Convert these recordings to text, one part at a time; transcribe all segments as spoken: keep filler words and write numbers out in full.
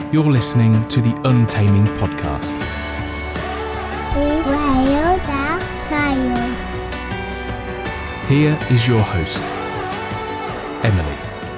You're listening to the Untaming Podcast. We rail that child. Here is your host, Emily.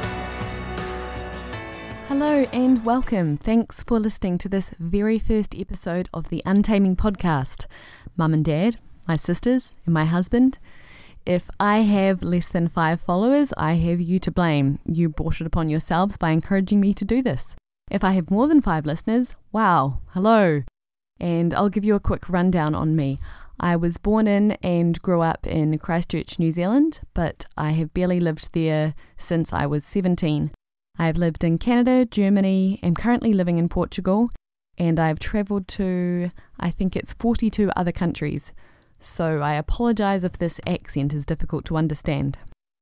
Hello and welcome. Thanks for listening to this very first episode of the Untaming Podcast. Mum and Dad, my sisters, and my husband. If I have less than five followers, I have you to blame. You brought it upon yourselves by encouraging me to do this. If I have more than five listeners, wow, hello. And I'll give you a quick rundown on me. I was born in and grew up in Christchurch, New Zealand, but I have barely lived there since I was seventeen. I've lived in Canada, Germany, am currently living in Portugal, and I've travelled to, I think it's forty-two other countries. So I apologise if this accent is difficult to understand.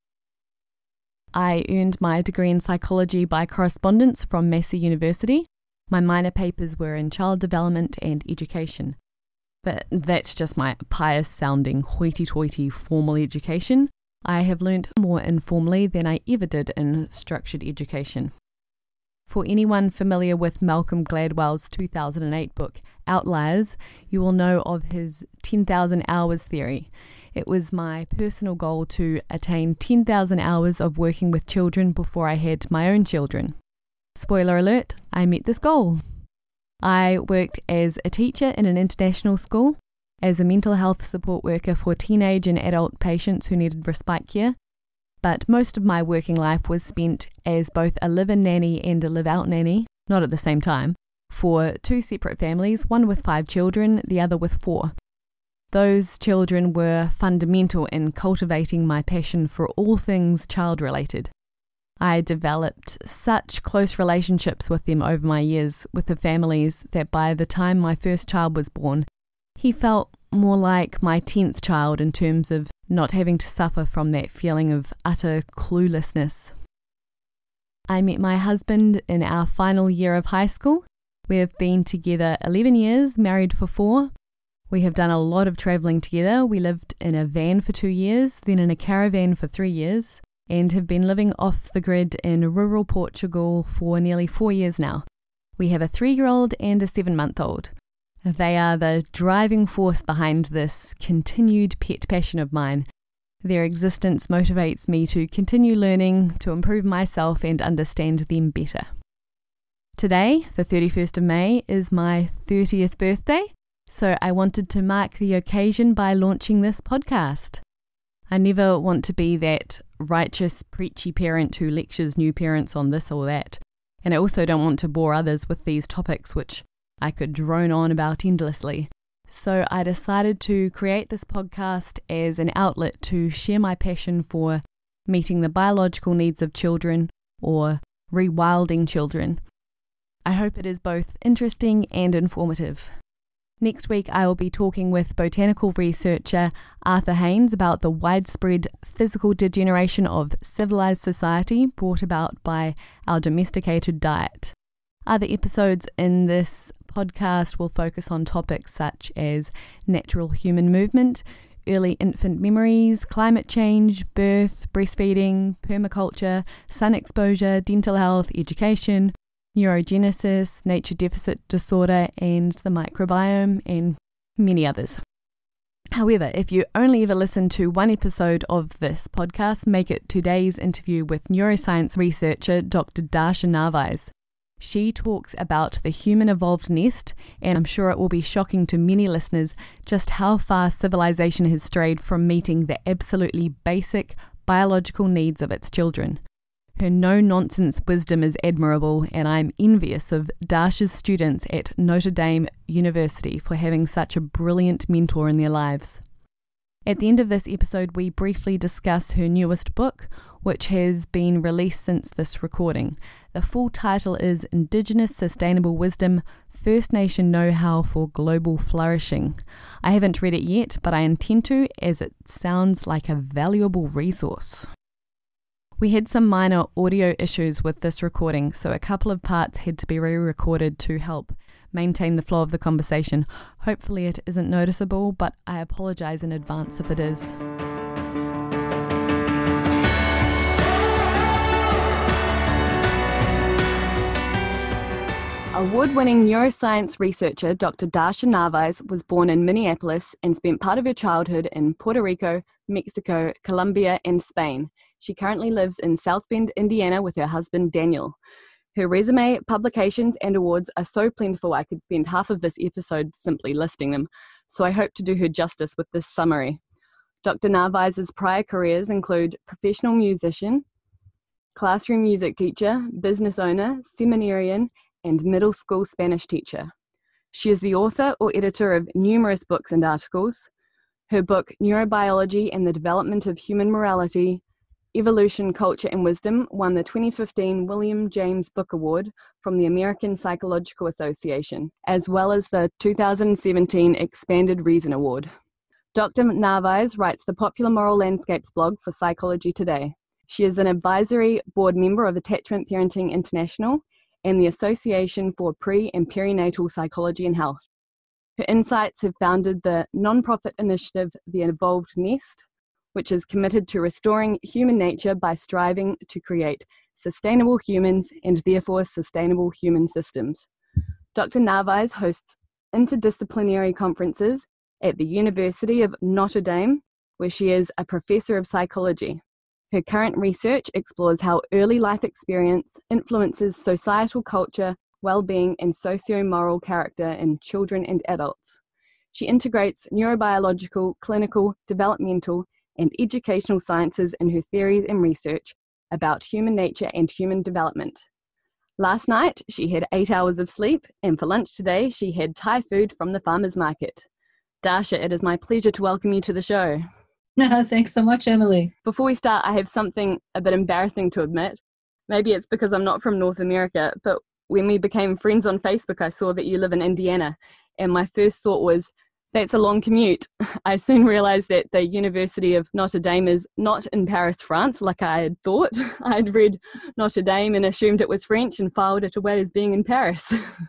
I earned my degree in psychology by correspondence from Massey University. My minor papers were in child development and education. But that's just my pious-sounding, hoity-toity formal education. I have learnt more informally than I ever did in structured education. For anyone familiar with Malcolm Gladwell's two thousand eight book, Outliers, you will know of his ten thousand hours theory. It was my personal goal to attain ten thousand hours of working with children before I had my own children. Spoiler alert, I met this goal. I worked as a teacher in an international school, as a mental health support worker for teenage and adult patients who needed respite care, but most of my working life was spent as both a live-in nanny and a live-out nanny, not at the same time, for two separate families, one with five children, the other with four. Those children were fundamental in cultivating my passion for all things child-related. I developed such close relationships with them over my years with the families that by the time my first child was born, he felt more like my tenth child in terms of not having to suffer from that feeling of utter cluelessness. I met my husband in our final year of high school. We have been together eleven years, married for four. We have done a lot of travelling together. We lived in a van for two years, then in a caravan for three years, and have been living off the grid in rural Portugal for nearly four years now. We have a three-year-old and a seven-month-old. They are the driving force behind this continued pet passion of mine. Their existence motivates me to continue learning, to improve myself and understand them better. Today, the thirty-first of May, is my thirtieth birthday, so I wanted to mark the occasion by launching this podcast. I never want to be that righteous, preachy parent who lectures new parents on this or that, and I also don't want to bore others with these topics which I could drone on about endlessly. So I decided to create this podcast as an outlet to share my passion for meeting the biological needs of children or rewilding children. I hope it is both interesting and informative. Next week I will be talking with botanical researcher Arthur Haynes about the widespread physical degeneration of civilized society brought about by our domesticated diet. Other episodes in this podcast will focus on topics such as natural human movement, early infant memories, climate change, birth, breastfeeding, permaculture, sun exposure, dental health, education, neurogenesis, nature deficit disorder, and the microbiome, and many others. However, if you only ever listen to one episode of this podcast, make it today's interview with neuroscience researcher Doctor Darsha Narvaez. She talks about the human evolved nest, and I'm sure it will be shocking to many listeners just how far civilization has strayed from meeting the absolutely basic biological needs of its children. Her no-nonsense wisdom is admirable, and I'm envious of Darsha's students at Notre Dame University for having such a brilliant mentor in their lives. At the end of this episode, we briefly discuss her newest book, which has been released since this recording. The full title is Indigenous Sustainable Wisdom, First Nation Know-How for Global Flourishing. I haven't read it yet, but I intend to, as it sounds like a valuable resource. We had some minor audio issues with this recording, so a couple of parts had to be re-recorded to help maintain the flow of the conversation. Hopefully it isn't noticeable, but I apologise in advance if it is. A Award-winning neuroscience researcher Doctor Dasha Narvaez was born in Minneapolis and spent part of her childhood in Puerto Rico, Mexico, Colombia, and Spain. She currently lives in South Bend, Indiana with her husband Daniel. Her resume, publications, and awards are so plentiful I could spend half of this episode simply listing them, so I hope to do her justice with this summary. Doctor Narvaez's prior careers include professional musician, classroom music teacher, business owner, seminarian, and middle school Spanish teacher. She is the author or editor of numerous books and articles. Her book, Neurobiology and the Development of Human Morality, Evolution, Culture and Wisdom, won the twenty fifteen William James Book Award from the American Psychological Association, as well as the two thousand seventeen Expanded Reason Award. Doctor Narvaez writes the popular Moral Landscapes blog for Psychology Today. She is an advisory board member of Attachment Parenting International and the Association for Pre- and Perinatal Psychology and Health. Her insights have founded the nonprofit initiative The Evolved Nest, which is committed to restoring human nature by striving to create sustainable humans and therefore sustainable human systems. Doctor Narvaez hosts interdisciplinary conferences at the University of Notre Dame, where she is a professor of psychology. Her current research explores how early life experience influences societal culture, well-being, and socio-moral character in children and adults. She integrates neurobiological, clinical, developmental, and educational sciences in her theories and research about human nature and human development. Last night, she had eight hours of sleep, and for lunch today, she had Thai food from the farmer's market. Dasha, it is my pleasure to welcome you to the show. Thanks so much, Emily. Before we start, I have something a bit embarrassing to admit. Maybe it's because I'm not from North America, but when we became friends on Facebook, I saw that you live in Indiana, and my first thought was, that's a long commute. I soon realized that the University of Notre Dame is not in Paris, France, like I had thought. I'd read Notre Dame and assumed it was French and filed it away as being in Paris.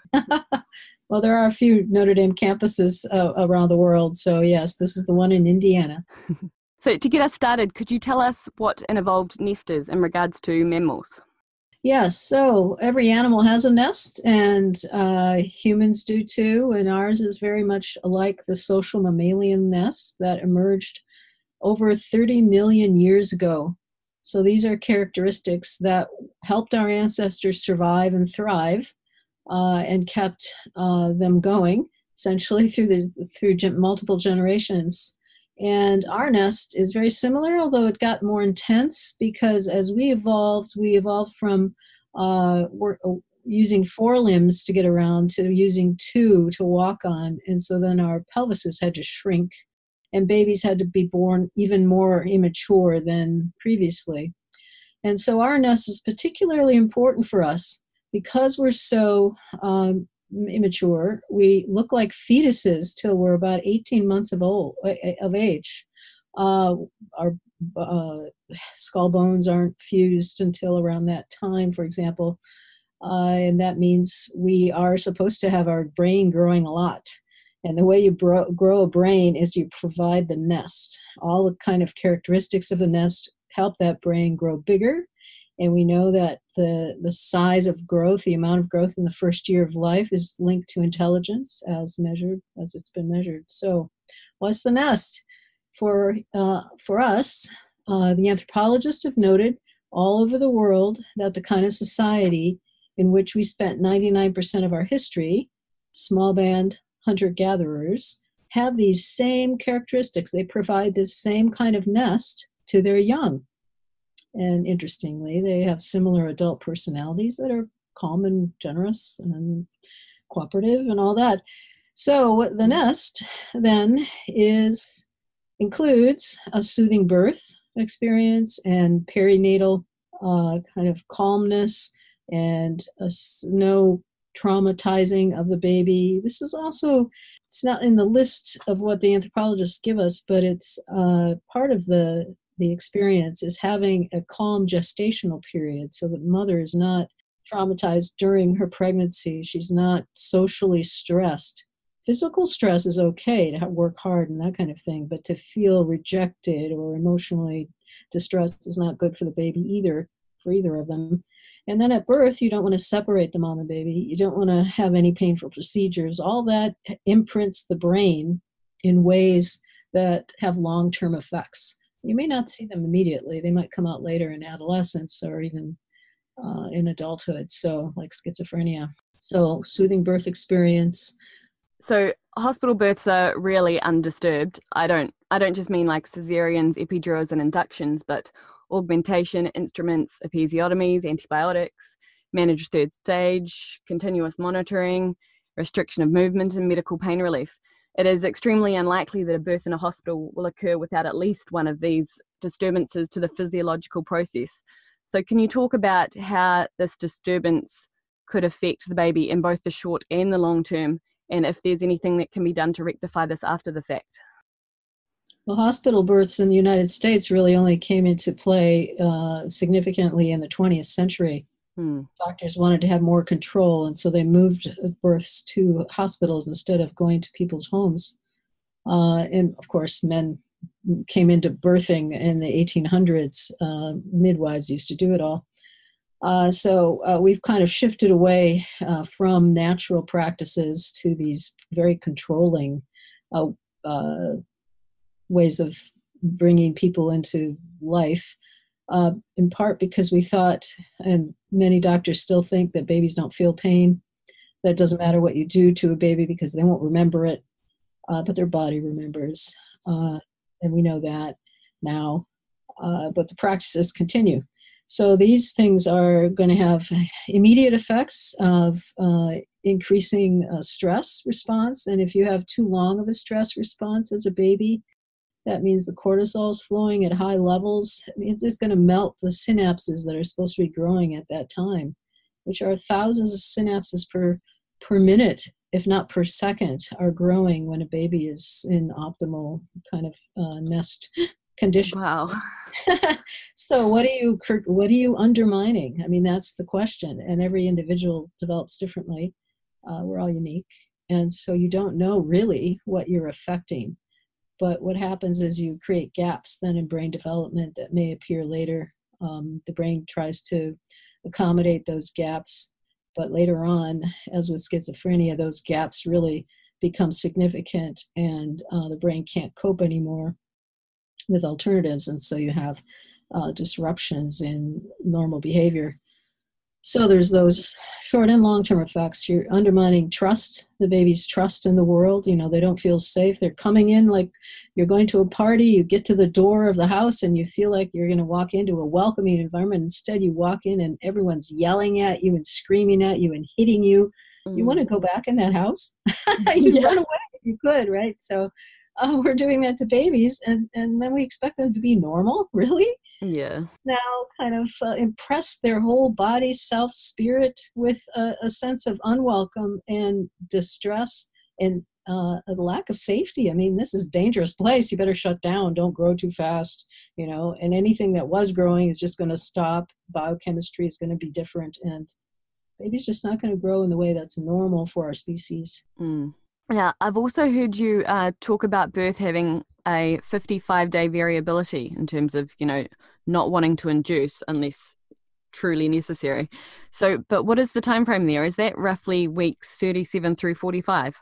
Well, there are a few Notre Dame campuses uh, around the world, so yes, this is the one in Indiana. So to get us started, could you tell us what an evolved nest is in regards to mammals? Yes, so every animal has a nest, and uh, humans do too, and ours is very much like the social mammalian nest that emerged over thirty million years ago. So these are characteristics that helped our ancestors survive and thrive, uh, and kept uh, them going, essentially through the through ge- multiple generations. And our nest is very similar, although it got more intense because as we evolved, we evolved from uh, we're, uh, using four limbs to get around to using two to walk on. And so then our pelvises had to shrink, and babies had to be born even more immature than previously. And so our nest is particularly important for us because we're so um, immature. We look like fetuses till we're about eighteen months of old of age. Uh, our uh, skull bones aren't fused until around that time, for example, uh, and that means we are supposed to have our brain growing a lot. And the way you bro- grow a brain is you provide the nest. All the kind of characteristics of the nest help that brain grow bigger. And we know that the, the size of growth, the amount of growth in the first year of life is linked to intelligence as measured, as it's been measured. So what's the nest? For, uh, for us, uh, the anthropologists have noted all over the world that the kind of society in which we spent ninety-nine percent of our history, small band hunter-gatherers, have these same characteristics. They provide this same kind of nest to their young. And interestingly, they have similar adult personalities that are calm and generous and cooperative and all that. So what the nest then is includes a soothing birth experience and perinatal uh, kind of calmness and a, no traumatizing of the baby. This is also, it's not in the list of what the anthropologists give us, but it's uh, part of the the experience is having a calm gestational period so that mother is not traumatized during her pregnancy. She's not socially stressed. Physical stress is okay to work hard and that kind of thing, but to feel rejected or emotionally distressed is not good for the baby either. for either of them. And then at birth, you don't want to separate the mom and baby. You don't want to have any painful procedures. All that imprints the brain in ways that have long-term effects. You may not see them immediately. They might come out later in adolescence or even uh, in adulthood, so like schizophrenia. So soothing birth experience. So hospital births are really undisturbed. I don't I don't just mean like cesareans, epidurals and inductions, but augmentation, instruments, episiotomies, antibiotics, managed third stage, continuous monitoring, restriction of movement and medical pain relief. It is extremely unlikely that a birth in a hospital will occur without at least one of these disturbances to the physiological process. So can you talk about how this disturbance could affect the baby in both the short and the long term, and if there's anything that can be done to rectify this after the fact? Well, hospital births in the United States really only came into play uh, significantly in the twentieth century. Hmm. Doctors wanted to have more control, and so they moved births to hospitals instead of going to people's homes. Uh, and of course, men came into birthing in the eighteen hundreds. Uh, midwives used to do it all. Uh, so uh, we've kind of shifted away uh, from natural practices to these very controlling uh, uh, ways of bringing people into life, uh, in part because we thought, and many doctors still think, that babies don't feel pain, that it doesn't matter what you do to a baby because they won't remember it, uh, but their body remembers, uh, and we know that now, uh, but the practices continue. So these things are going to have immediate effects of uh, increasing uh, stress response, and if you have too long of a stress response as a baby, that means the cortisol is flowing at high levels. I mean, it's going to melt the synapses that are supposed to be growing at that time, which are thousands of synapses per, per minute, if not per second, are growing when a baby is in optimal kind of uh, nest condition. Wow. So what are you what are you undermining? I mean, that's the question. And every individual develops differently. Uh, we're all unique. And so you don't know really what you're affecting. But what happens is you create gaps then in brain development that may appear later. Um, the brain tries to accommodate those gaps. But later on, as with schizophrenia, those gaps really become significant, and uh, the brain can't cope anymore with alternatives. And so you have uh, disruptions in normal behavior. So there's those short and long-term effects. You're undermining trust, the baby's trust in the world. You know, they don't feel safe. They're coming in like you're going to a party. You get to the door of the house and you feel like you're going to walk into a welcoming environment. Instead, you walk in and everyone's yelling at you and screaming at you and hitting you. Mm. You want to go back in that house? You yeah. run away if you could, right? So uh, we're doing that to babies, and, and then we expect them to be normal, really? Yeah. Now kind of uh, impress their whole body, self, spirit with a, a sense of unwelcome and distress and uh, a lack of safety. I mean, this is a dangerous place. You better shut down. Don't grow too fast, you know, and anything that was growing is just going to stop. Biochemistry is going to be different, and baby's just not going to grow in the way that's normal for our species. Mm. Now, I've also heard you uh, talk about birth having a fifty-five day variability in terms of, you know, not wanting to induce unless truly necessary. So, but what is the time frame there? Is that roughly weeks thirty-seven through forty-five?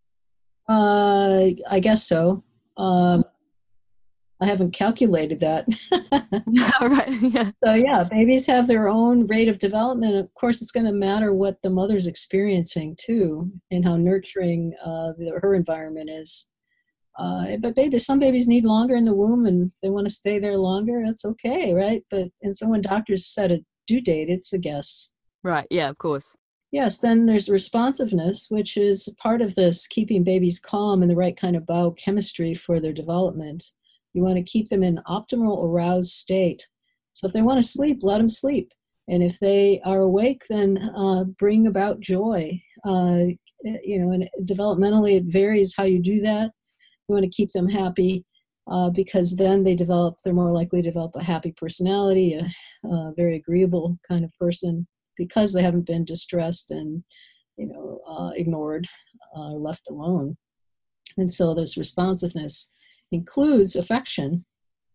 Uh, I guess so. Um, I haven't calculated that. All right. Yeah. So yeah, babies have their own rate of development. Of course, it's going to matter what the mother's experiencing too, and how nurturing uh, the, her environment is. Uh, but babies, some babies need longer in the womb, and they want to stay there longer. That's okay, right? But and so when doctors set a due date, it's a guess. Right. Yeah. Of course. Yes. Then there's responsiveness, which is part of this keeping babies calm and the right kind of biochemistry for their development. You want to keep them in optimal aroused state. So if they want to sleep, let them sleep. And if they are awake, then uh, bring about joy. Uh, you know, and developmentally, it varies how you do that. You want to keep them happy uh, because then they develop, they're more likely to develop a happy personality, a, a very agreeable kind of person, because they haven't been distressed and, you know, uh, ignored or uh, left alone. And so this responsiveness includes affection,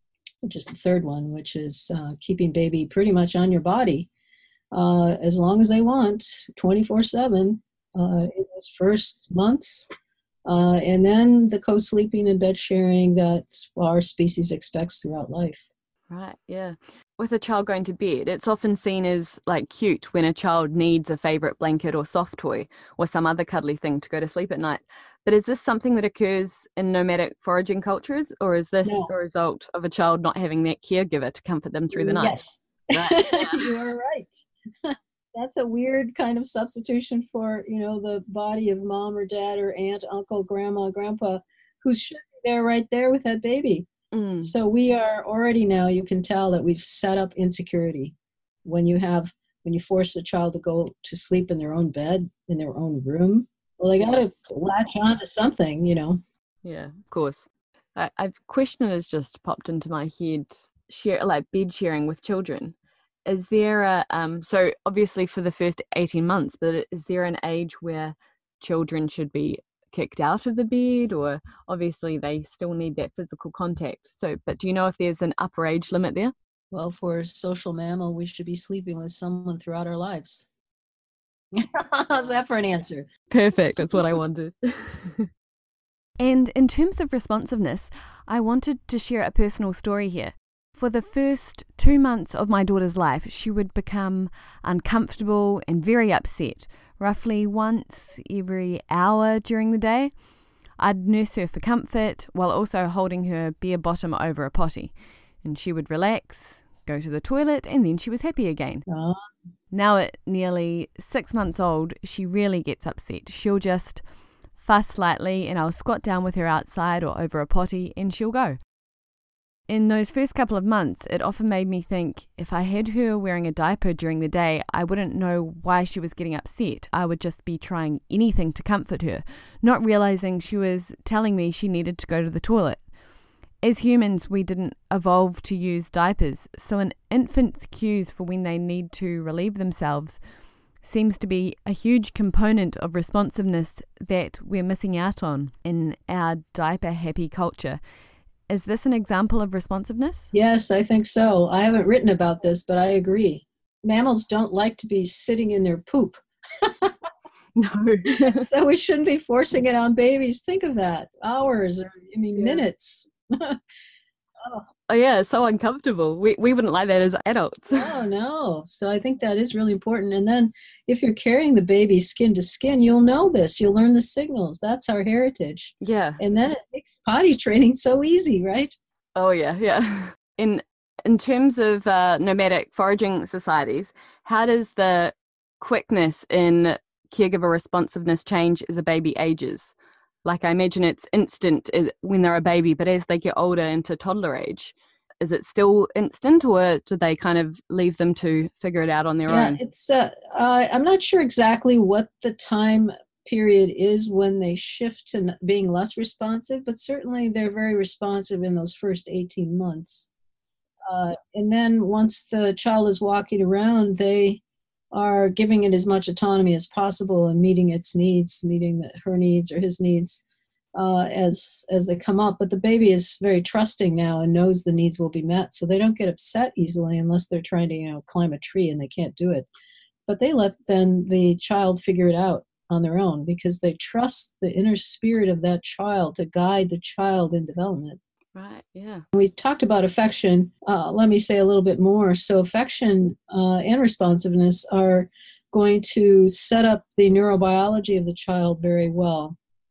which is the third one, which is uh, keeping baby pretty much on your body uh, as long as they want, twenty-four seven uh, in those first months. Uh, and then the co-sleeping and bed sharing that our species expects throughout life. Right, yeah. With a child going to bed, it's often seen as like cute when a child needs a favorite blanket or soft toy or some other cuddly thing to go to sleep at night. But is this something that occurs in nomadic foraging cultures, or is this No. a result of a child not having that caregiver to comfort them through the night? Yes. Right, yeah. You are right. That's a weird kind of substitution for, you know, the body of mom or dad or aunt, uncle, grandma, grandpa, who should be there right there with that baby. Mm. So we are already now, you can tell that we've set up insecurity when you have, when you force a child to go to sleep in their own bed, in their own room. Well, they got to latch on to something, you know. Yeah, of course. I, I've question has just popped into my head. Share like bed sharing with children. Is there a um? So obviously for the first eighteen months, but is there an age where children should be kicked out of the bed, or obviously they still need that physical contact? So, but do you know if there's an upper age limit there? Well, for a social mammal, we should be sleeping with someone throughout our lives. How's that for an answer? Perfect. That's what I wanted. And in terms of responsiveness, I wanted to share a personal story here. For the first two months of my daughter's life, she would become uncomfortable and very upset, roughly once every hour during the day. I'd nurse her for comfort while also holding her bare bottom over a potty, and she would relax, go to the toilet, and then she was happy again. Oh. Now at nearly six months old, she rarely gets upset. She'll just fuss slightly and I'll squat down with her outside or over a potty and she'll go. In those first couple of months, it often made me think if I had her wearing a diaper during the day, I wouldn't know why she was getting upset. I would just be trying anything to comfort her, not realizing she was telling me she needed to go to the toilet. As humans, we didn't evolve to use diapers, so an infant's cues for when they need to relieve themselves seems to be a huge component of responsiveness that we're missing out on in our diaper-happy culture. Is this an example of responsiveness? Yes, I think so. I haven't written about this, but I agree. Mammals don't like to be sitting in their poop. No. So we shouldn't be forcing it on babies. Think of that. Hours or, I mean, Yeah. minutes. Oh. Oh yeah, it's so uncomfortable. We we wouldn't like that as adults. Oh, no. So I think that is really important. And then if you're carrying the baby skin to skin, you'll know this. You'll learn the signals. That's our heritage. Yeah. And then it makes potty training so easy, right? Oh yeah, yeah. In in terms of uh, nomadic foraging societies, how does the quickness in caregiver responsiveness change as a baby ages? Like I imagine it's instant when they're a baby, but as they get older into toddler age, is it still instant, or do they kind of leave them to figure it out on their Yeah, own? it's. Uh, uh, I'm not sure exactly what the time period is when they shift to n- being less responsive, but certainly they're very responsive in those first eighteen months. Uh, and then once the child is walking around, they are giving it as much autonomy as possible and meeting its needs, meeting the, her needs or his needs uh, as as they come up. But the baby is very trusting now and knows the needs will be met, so they don't get upset easily unless they're trying to, you know, climb a tree and they can't do it. But they let then the child figure it out on their own because they trust the inner spirit of that child to guide the child in development. Right, yeah. We talked about affection. Uh, let me say a little bit more. So affection uh, and responsiveness are going to set up the neurobiology of the child very well.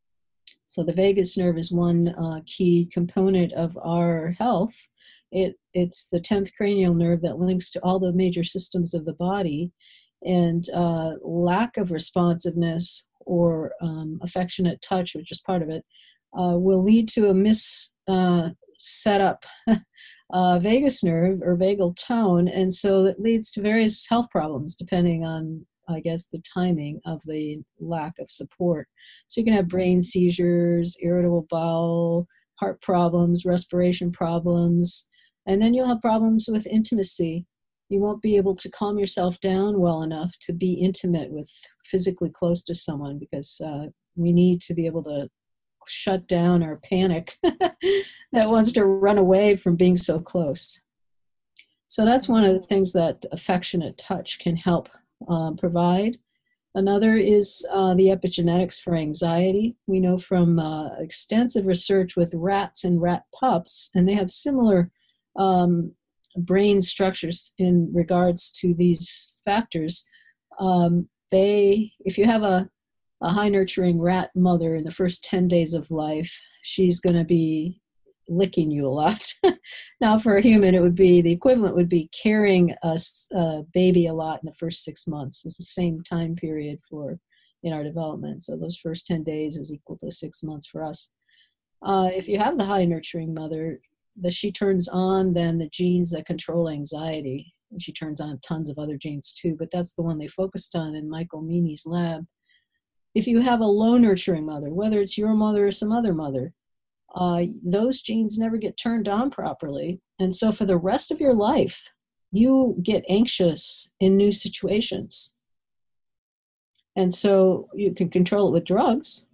So the vagus nerve is one uh, key component of our health. It, it's the tenth cranial nerve that links to all the major systems of the body. And uh, lack of responsiveness or um, affectionate touch, which is part of it, uh, will lead to a mis uh, set up uh, vagus nerve or vagal tone, and so that leads to various health problems depending on, I guess, the timing of the lack of support. So you can have brain seizures, irritable bowel, heart problems, respiration problems, and then you'll have problems with intimacy. You won't be able to calm yourself down well enough to be intimate with, physically close to someone, because uh, we need to be able to shut down or panic that wants to run away from being so close. So that's one of the things that affectionate touch can help uh, provide. Another is uh, the epigenetics for anxiety. We know from uh, extensive research with rats and rat pups, and they have similar um, brain structures in regards to these factors. Um, they, if you have a, a high nurturing rat mother in the first ten days of life, she's going to be licking you a lot. Now for a human, it would be, the equivalent would be carrying a, a baby a lot in the first six months. It's the same time period for in our development. So those first ten days is equal to six months for us. Uh, if you have the high nurturing mother, the, she turns on then the genes that control anxiety. And she turns on tons of other genes too, but that's the one they focused on in Michael Meaney's lab. If you have a low nurturing mother, whether it's your mother or some other mother, Uh, those genes never get turned on properly. And so for the rest of your life, you get anxious in new situations. And so you can control it with drugs.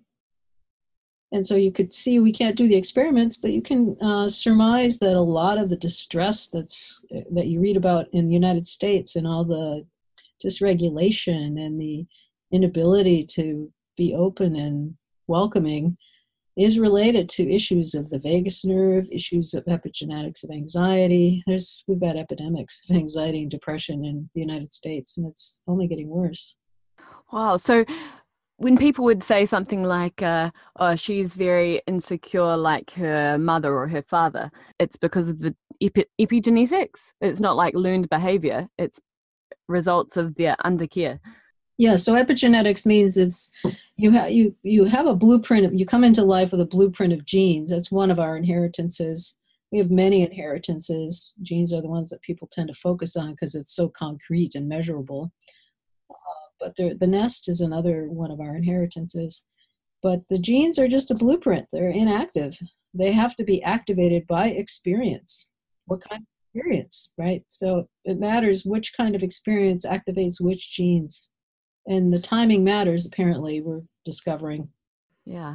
And so you could see, we can't do the experiments, but you can uh, surmise that a lot of the distress that's that you read about in the United States and all the dysregulation and the inability to be open and welcoming is related to issues of the vagus nerve, issues of epigenetics of anxiety. There's, we've got epidemics of anxiety and depression in the United States, and it's only getting worse. Wow. So when people would say something like, uh, oh, she's very insecure like her mother or her father, it's because of the epi- epigenetics. It's not like learned behavior. It's results of their undercare. Yeah, so epigenetics means it's you have you you have a blueprint of, you come into life with a blueprint of genes. That's one of our inheritances. We have many inheritances. Genes are the ones that people tend to focus on because it's so concrete and measurable. Uh, but the the nest is another one of our inheritances. But the genes are just a blueprint. They're inactive. They have to be activated by experience. What kind of experience, right? So it matters which kind of experience activates which genes. And the timing matters, apparently, we're discovering. Yeah.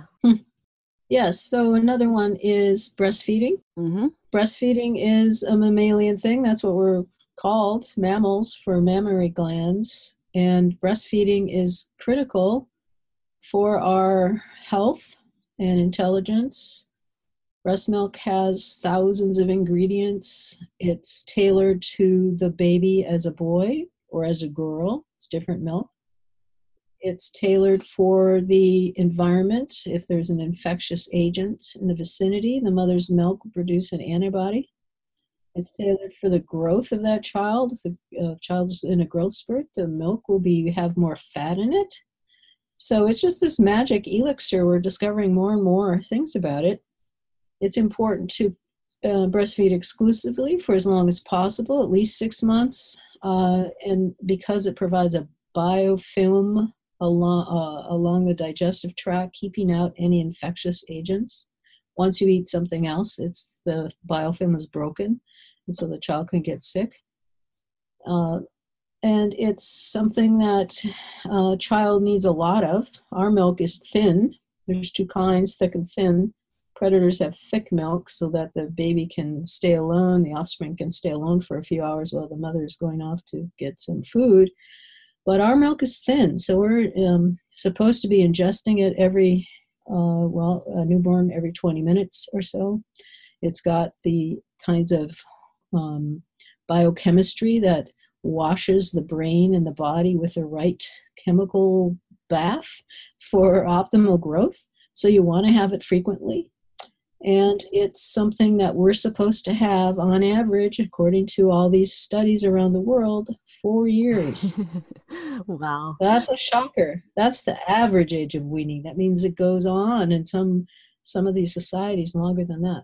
Yes, so another one is breastfeeding. Mm-hmm. Breastfeeding is a mammalian thing. That's what we're called, mammals, for mammary glands. And breastfeeding is critical for our health and intelligence. Breast milk has thousands of ingredients. It's tailored to the baby as a boy or as a girl. It's different milk. It's tailored for the environment. If there's an infectious agent in the vicinity, the mother's milk will produce an antibody. It's tailored for the growth of that child. If the uh, child's in a growth spurt, the milk will be have more fat in it. So it's just this magic elixir. We're discovering more and more things about it. It's important to uh, breastfeed exclusively for as long as possible, at least six months. Uh, and because it provides a biofilm along uh, along the digestive tract, keeping out any infectious agents. Once you eat something else, it's the biofilm is broken, and so the child can get sick. Uh, and it's something that a child needs a lot of. Our milk is thin. There's two kinds, thick and thin. Predators have thick milk so that the baby can stay alone, the offspring can stay alone for a few hours while the mother is going off to get some food. But our milk is thin, so we're um, supposed to be ingesting it every, uh, well, a newborn every twenty minutes or so. It's got the kinds of um, biochemistry that washes the brain and the body with the right chemical bath for optimal growth. So you want to have it frequently. And it's something that we're supposed to have on average, according to all these studies around the world, four years. Wow. That's a shocker. That's the average age of weaning. That means it goes on in some some of these societies longer than that.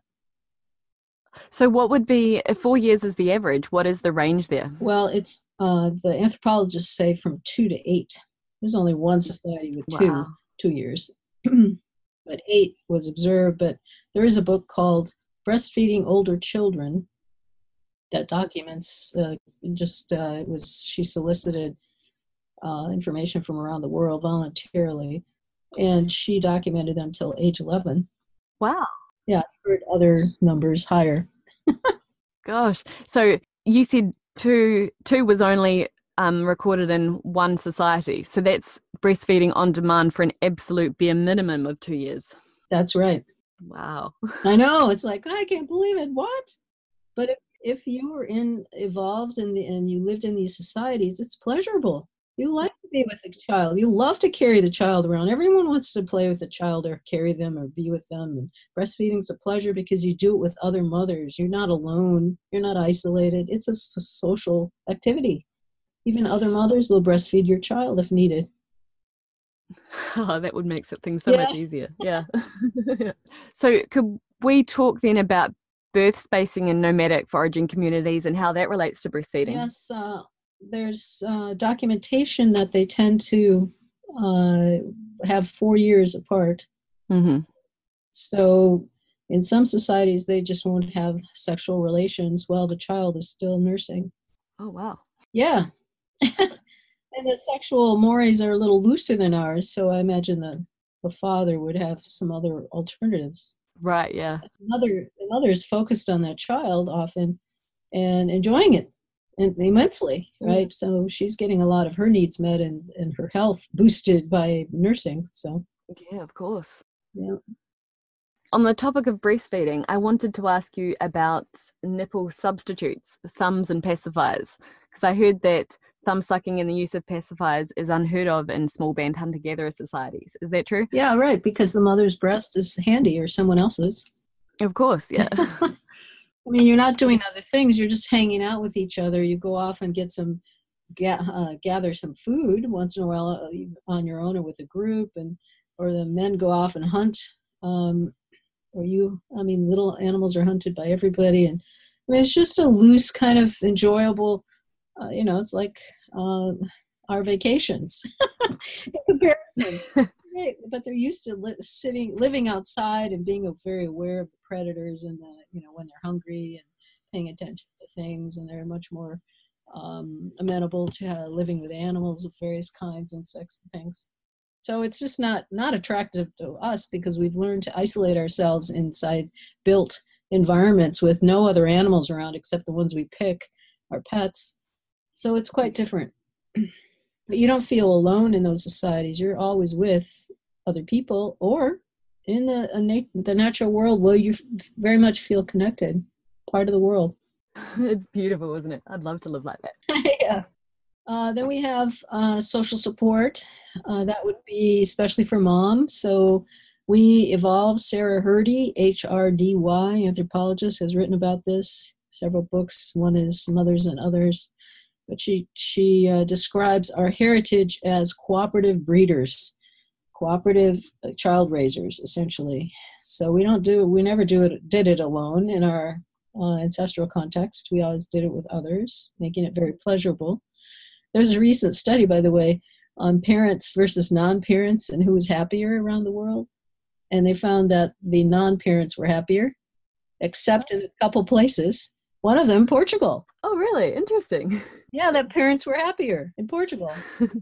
So what would be, if four years is the average, what is the range there? Well, it's uh, the anthropologists say from two to eight. There's only one society with two, Wow. two years. But eight was observed. But there is a book called Breastfeeding Older Children that documents uh, just, uh, it was, she solicited uh, information from around the world voluntarily. and she documented them till age eleven. Wow. Yeah, I've heard other numbers higher. Gosh. So you said two two was only um, recorded in one society. So that's breastfeeding on demand for an absolute bare minimum of two years. That's right. Wow. I know. It's like, I can't believe it. What? But if, if you were in evolved in the, and you lived in these societies, it's pleasurable. You like to be with the child. You love to carry the child around. Everyone wants to play with the child or carry them or be with them. And breastfeeding is a pleasure because you do it with other mothers. You're not alone. You're not isolated. It's a, a social activity. Even other mothers will breastfeed your child if needed. Oh, that would make things so Yeah. much easier. Yeah. So could we talk then about birth spacing in nomadic foraging communities and how that relates to breastfeeding? Yes. Uh, there's uh, documentation that they tend to uh, have four years apart. Mm-hmm. So in some societies, they just won't have sexual relations while the child is still nursing. Oh, wow. Yeah. And the sexual mores are a little looser than ours, so I imagine the, the father would have some other alternatives. Right, yeah. The mother, the mother is focused on that child often and enjoying it and immensely, right? Mm. So she's getting a lot of her needs met and, and her health boosted by nursing. So yeah, of course. Yeah. On the topic of breastfeeding, I wanted to ask you about nipple substitutes, thumbs and pacifiers, because I heard that thumb sucking and the use of pacifiers is unheard of in small band hunter-gatherer societies. Is that true? Yeah, right, because the mother's breast is handy or someone else's. Of course, yeah. I mean, you're not doing other things. You're just hanging out with each other. You go off and get some, ga- uh, gather some food once in a while uh, on your own or with a group, and or the men go off and hunt. Um, or you, I mean, little animals are hunted by everybody, and I mean, it's just a loose kind of enjoyable. Uh, you know, it's like uh, our vacations in comparison. But they're used to li- sitting, living outside and being very aware of the predators and the, you know, when they're hungry and paying attention to things, and they're much more um, amenable to uh, living with animals of various kinds, insects and things. So it's just not not attractive to us because we've learned to isolate ourselves inside built environments with no other animals around except the ones we pick, our pets. So it's quite different. But you don't feel alone in those societies. You're always with other people, or in the a nat- the natural world where you f- very much feel connected, part of the world. It's beautiful, isn't it? I'd love to live like that. Yeah. Uh, then we have uh, social support. Uh, that would be especially for mom. So we evolved. Sarah Hrdy, H R D Y, anthropologist, has written about this. Several books. One is Mothers and Others. But she she uh, describes our heritage as cooperative breeders, cooperative child raisers, essentially. So we don't do we never do it did it alone in our uh, ancestral context. We always did it with others, making it very pleasurable. There's a recent study, by the way, on parents versus non-parents and who was happier around the world, and they found that the non-parents were happier, except in a couple places. One of them, Portugal. Oh, really? Interesting. Yeah, that parents were happier in Portugal.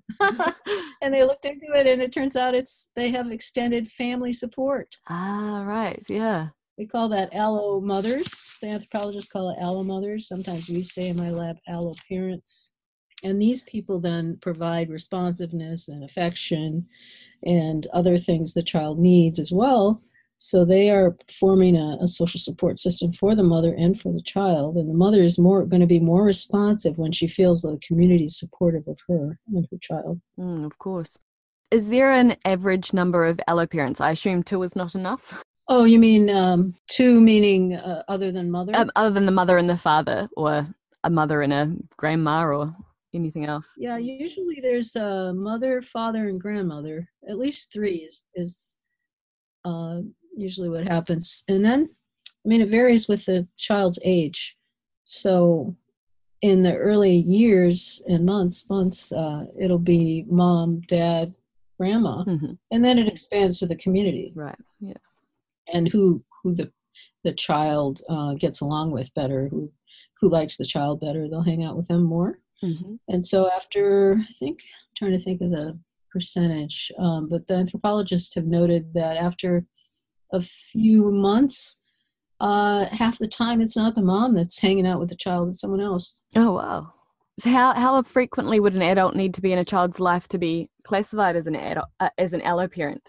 And they looked into it, and it turns out it's they have extended family support. Ah, right. Yeah. We call that allo mothers. The anthropologists call it allo mothers. Sometimes we say in my lab allo parents. And these people then provide responsiveness and affection and other things the child needs as well. So they are forming a, a social support system for the mother and for the child. And the mother is more going to be more responsive when she feels the community is supportive of her and her child. Mm, of course. Is there an average number of alloparents? I assume two is not enough. Oh, you mean um, two meaning uh, other than mother? Um, other than the mother and the father, or a mother and a grandma, or anything else? Yeah, usually there's a mother, father, and grandmother. At least three is, is uh, usually what happens. And then, I mean, it varies with the child's age. So in the early years and months, months, uh, it'll be mom, dad, grandma, Mm-hmm. and then it expands to the community. Right, yeah. And who who the the child uh, gets along with better, who who likes the child better, they'll hang out with them more. Mm-hmm. And so after, I think, I'm trying to think of the percentage, um, but the anthropologists have noted that after a few months, uh, half the time it's not the mom that's hanging out with the child, it's someone else. Oh, wow. So how, how frequently would an adult need to be in a child's life to be classified as an adult, uh, as an allo parent?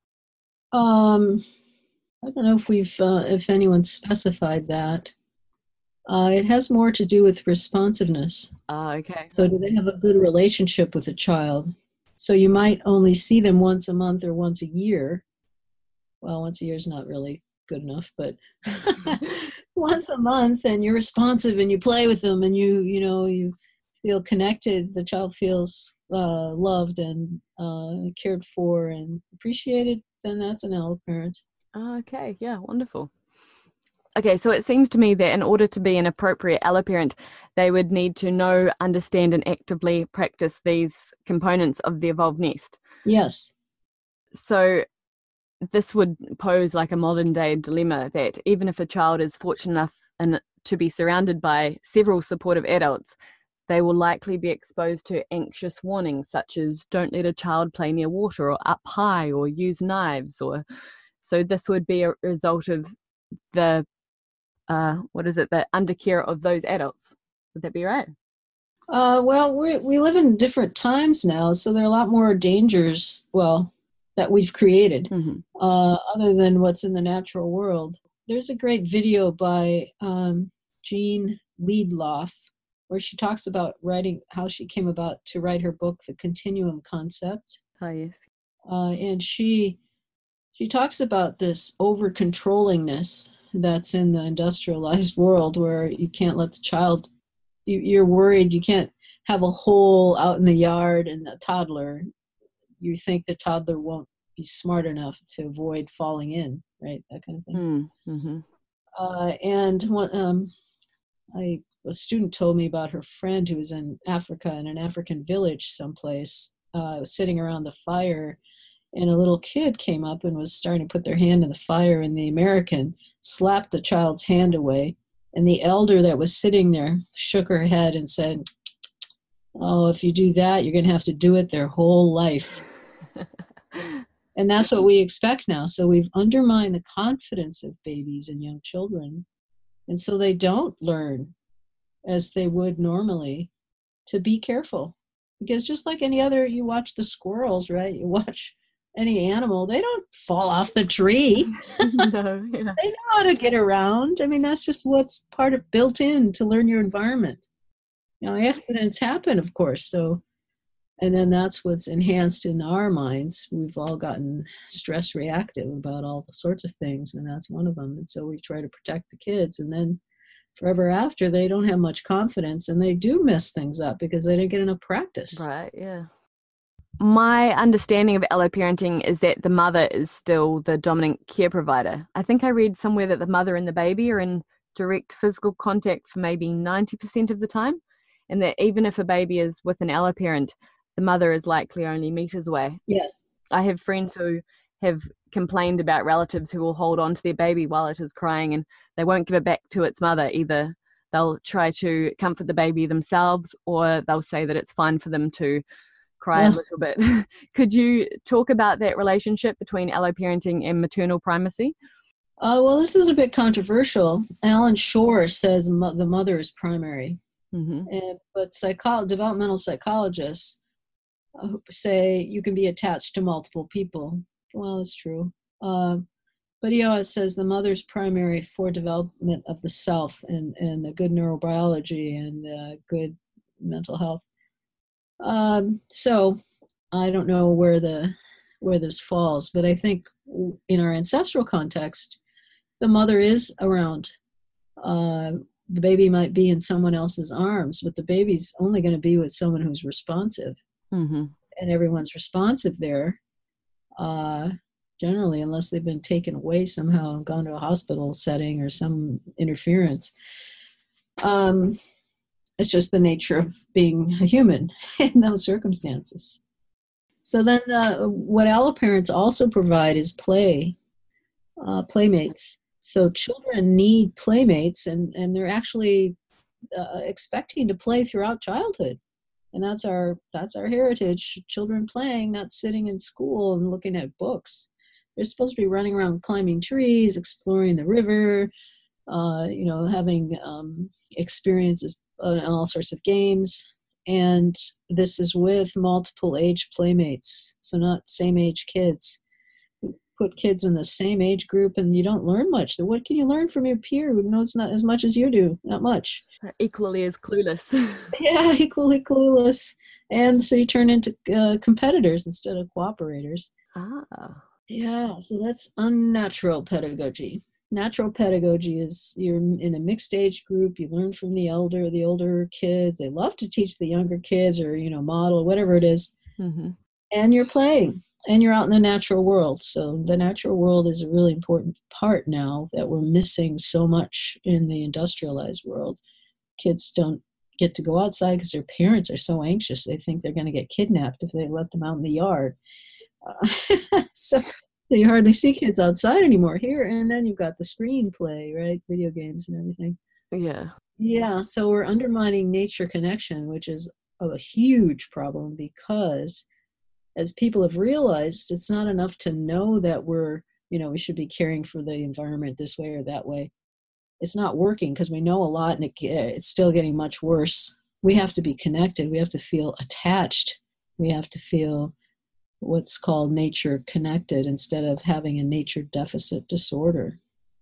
Um, I don't know if we've, uh, if anyone's specified that. Uh, it has more to do with responsiveness. Oh, okay. So do they have a good relationship with the child? So you might only see them once a month or once a year. Well, once a year is not really good enough, but once a month, and you're responsive and you play with them and you, you know, you feel connected. The child feels uh, loved and uh, cared for and appreciated, then that's an allo parent. Oh, okay. Yeah, wonderful. Okay, so it seems to me that in order to be an appropriate allo parent, they would need to know, understand, and actively practice these components of the evolved nest. Yes. So this would pose like a modern day dilemma that even if a child is fortunate enough in, to be surrounded by several supportive adults, they will likely be exposed to anxious warnings such as don't let a child play near water or up high or use knives. Or so this would be a result of the Uh, what is it, the undercare of those adults. Would that be right? Uh, well, we we live in different times now, so there are a lot more dangers, well, that we've created, Mm-hmm. uh, other than what's in the natural world. There's a great video by um, Jean Liedloff where she talks about writing, how she came about to write her book, The Continuum Concept. Oh, yes. Uh, and she she talks about this over-controllingness that's in the industrialized world, where you can't let the child, you, you're worried you can't have a hole out in the yard and a toddler. You think the toddler won't be smart enough to avoid falling in, right? That kind of thing. Mm-hmm. Uh, and one, um, I, a student told me about her friend who was in Africa, in an African village someplace, uh, sitting around the fire, and a little kid came up and was starting to put their hand in the fire, and the American slapped the child's hand away, and the elder that was sitting there shook her head and said, "Oh, if you do that, you're going to have to do it their whole life." And that's what we expect now. So we've undermined the confidence of babies and young children, and so they don't learn as they would normally to be careful. Because just like any other, you watch the squirrels, right? You watch any animal, they don't fall off the tree. No, yeah. They know how to get around. I mean, that's just what's part of built in to learn your environment. You know, accidents happen, of course. So, and then that's what's enhanced in our minds. We've all gotten stress reactive about all the sorts of things, and that's one of them. And so we try to protect the kids, and then forever after, they don't have much confidence, and they do mess things up because they didn't get enough practice. Right, yeah. My understanding of allo parenting is that the mother is still the dominant care provider. I think I read somewhere that the mother and the baby are in direct physical contact for maybe ninety percent of the time, and that even if a baby is with an allo parent, the mother is likely only meters away. Yes. I have friends who have complained about relatives who will hold on to their baby while it is crying and they won't give it back to its mother. Either they'll try to comfort the baby themselves, or they'll say that it's fine for them to cry Yeah. a little bit. Could you talk about that relationship between allo parenting and maternal primacy? Uh, well, this is a bit controversial. Alan Shore says mo- the mother is primary, Mm-hmm. and, but psycho- developmental psychologists uh, say you can be attached to multiple people. Well, that's true. Uh, but he always says the mother's primary for development of the self and, and a good neurobiology and uh, good mental health. Um, so I don't know where the where this falls, but I think in our ancestral context, the mother is around. Uh, the baby might be in someone else's arms, but the baby's only going to be with someone who's responsive. Mm-hmm. And everyone's responsive there, uh, generally, unless they've been taken away somehow and gone to a hospital setting or some interference. Um, it's just the nature of being a human in those circumstances. So then uh, what allo parents also provide is play, uh, playmates. So children need playmates, and, and they're actually uh, expecting to play throughout childhood. And that's our that's our heritage. Children playing, not sitting in school and looking at books. They're supposed to be running around climbing trees, exploring the river, uh, you know, having um, experiences in all sorts of games. And this is with multiple age playmates, so not same age kids. Put kids in the same age group and you don't learn much. What can you learn from your peer who knows not as much as you do? Not much. Equally as clueless. Yeah, equally clueless. And so you turn into uh, competitors instead of cooperators. Ah. Yeah, so that's unnatural pedagogy. Natural pedagogy is you're in a mixed age group. You learn from the elder, the older kids. They love to teach the younger kids or, you know, model, whatever it is. Mm-hmm. And you're playing. And you're out in the natural world. So the natural world is a really important part now that we're missing so much in the industrialized world. Kids don't get to go outside because their parents are so anxious. They think they're going to get kidnapped if they let them out in the yard. Uh, so you hardly see kids outside anymore here. And then you've got the screen play, right? Video games and everything. Yeah. Yeah, so we're undermining nature connection, which is a huge problem because as people have realized, it's not enough to know that we're, you know, we should be caring for the environment this way or that way. It's not working because we know a lot and it, it's still getting much worse. We have to be connected. We have to feel attached. We have to feel what's called nature connected instead of having a nature deficit disorder.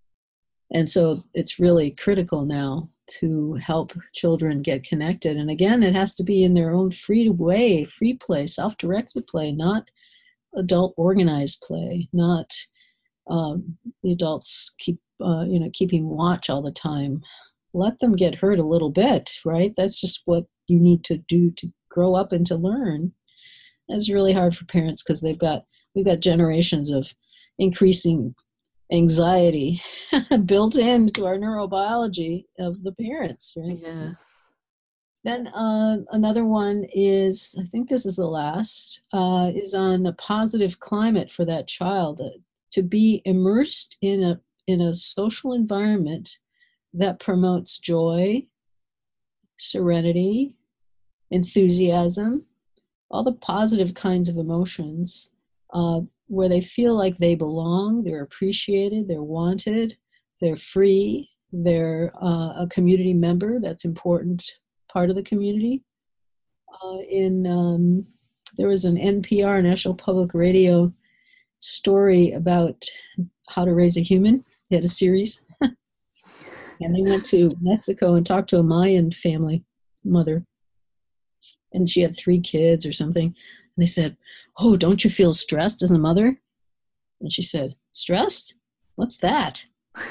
And so it's really critical now to help children get connected. And again, it has to be in their own free way, free play, self-directed play, not adult organized play, not um, the adults keep, uh, you know, keeping watch all the time. Let them get hurt a little bit, right? That's just what you need to do to grow up and to learn. That's really hard for parents because they've got, we've got generations of increasing anxiety built into our neurobiology of the parents, right? Yeah. Then uh, another one is, I think this is the last, uh, is on a positive climate for that child, uh, to be immersed in a in a social environment that promotes joy, serenity, enthusiasm, all the positive kinds of emotions, uh, where they feel like they belong, they're appreciated, they're wanted, they're free, they're uh, a community member. That's important part of the community. Uh, in um, there was an N P R, National Public Radio, story about how to raise a human. They had a series. And they went to Mexico and talked to a Mayan family mother. And she had three kids or something. And they said, "Oh, don't you feel stressed as a mother?" And she said, "Stressed? What's that?"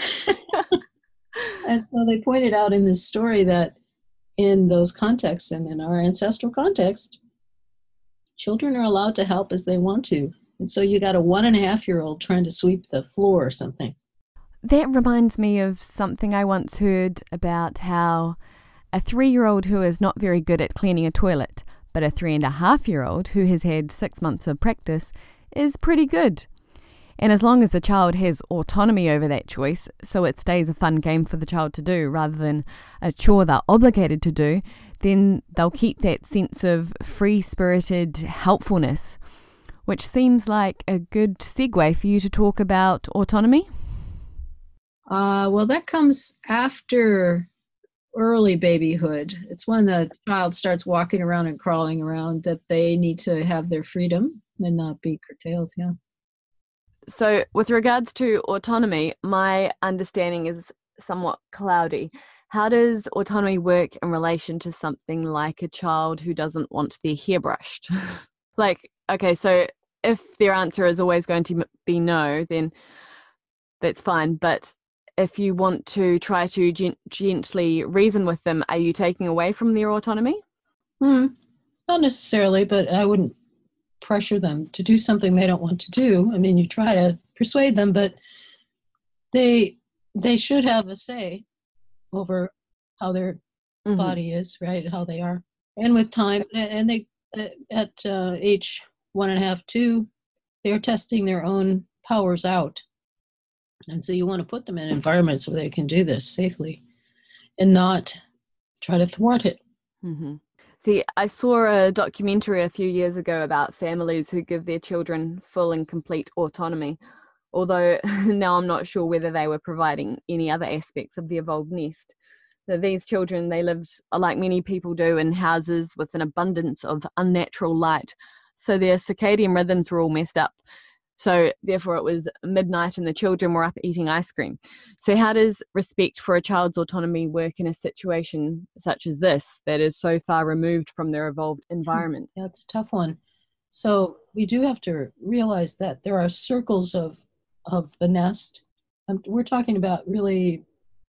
And so they pointed out in this story that in those contexts and in our ancestral context, children are allowed to help as they want to. And so you got a one and a half year old trying to sweep the floor or something. That reminds me of something I once heard about how a three-year-old who is not very good at cleaning a toilet, but a three and a half year old who has had six months of practice is pretty good. And as long as the child has autonomy over that choice, so it stays a fun game for the child to do rather than a chore they're obligated to do, then they'll keep that sense of free-spirited helpfulness, which seems like a good segue for you to talk about autonomy. Uh, well, that comes after early babyhood. It's when the child starts walking around and crawling around that they need to have their freedom and not be curtailed. Yeah. So with regards to autonomy, my understanding is somewhat cloudy. How does autonomy work in relation to something like a child who doesn't want their hair brushed? Like, okay, so if their answer is always going to be no, then that's fine. But if you want to try to gent- gently reason with them, are you taking away from their autonomy? Hmm. Not necessarily, but I wouldn't pressure them to do something they don't want to do. I mean, you try to persuade them, but they they should have a say over how their mm-hmm. body is, right? How they are. And with time, and they at uh, age one and a half, two, they're testing their own powers out. And so you want to put them in environments where they can do this safely and not try to thwart it. Mm-hmm. See, I saw a documentary a few years ago about families who give their children full and complete autonomy, although now I'm not sure whether they were providing any other aspects of the evolved nest. So these children, they lived, like many people do, in houses with an abundance of unnatural light, so their circadian rhythms were all messed up. So therefore it was midnight and the children were up eating ice cream. So how does respect for a child's autonomy work in a situation such as this that is so far removed from their evolved environment? Yeah, it's a tough one. So we do have to realize that there are circles of, of the nest. Um, we're talking about really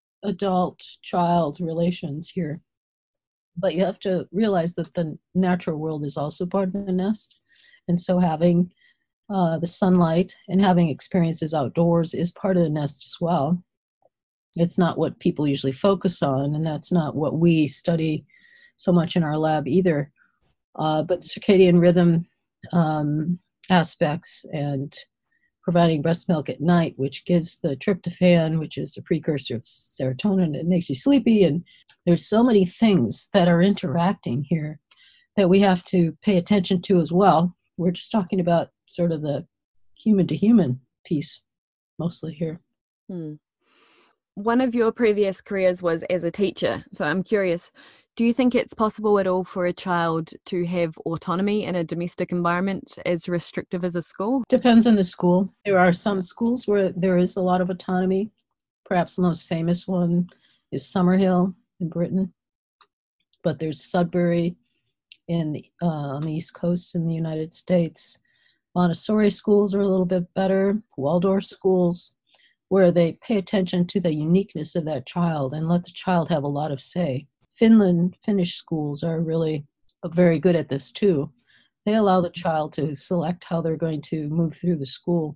adult-child relations here. But you have to realize that the natural world is also part of the nest. And so having Uh, the sunlight and having experiences outdoors is part of the nest as well. It's not what people usually focus on, and that's not what we study so much in our lab either. Uh, but circadian rhythm um, aspects and providing breast milk at night, which gives the tryptophan, which is the precursor of serotonin, it makes you sleepy. And there's so many things that are interacting here that we have to pay attention to as well. We're just talking about sort of the human to human piece mostly here. Hmm. One of your previous careers was as a teacher. So I'm curious, do you think it's possible at all for a child to have autonomy in a domestic environment as restrictive as a school? Depends on the school. There are some schools where there is a lot of autonomy. Perhaps the most famous one is Summerhill in Britain. But there's Sudbury in the, uh, on the East Coast in the United States. Montessori schools are a little bit better. Waldorf schools, where they pay attention to the uniqueness of that child and let the child have a lot of say. Finland, Finnish schools are really very good at this too. They allow the child to select how they're going to move through the school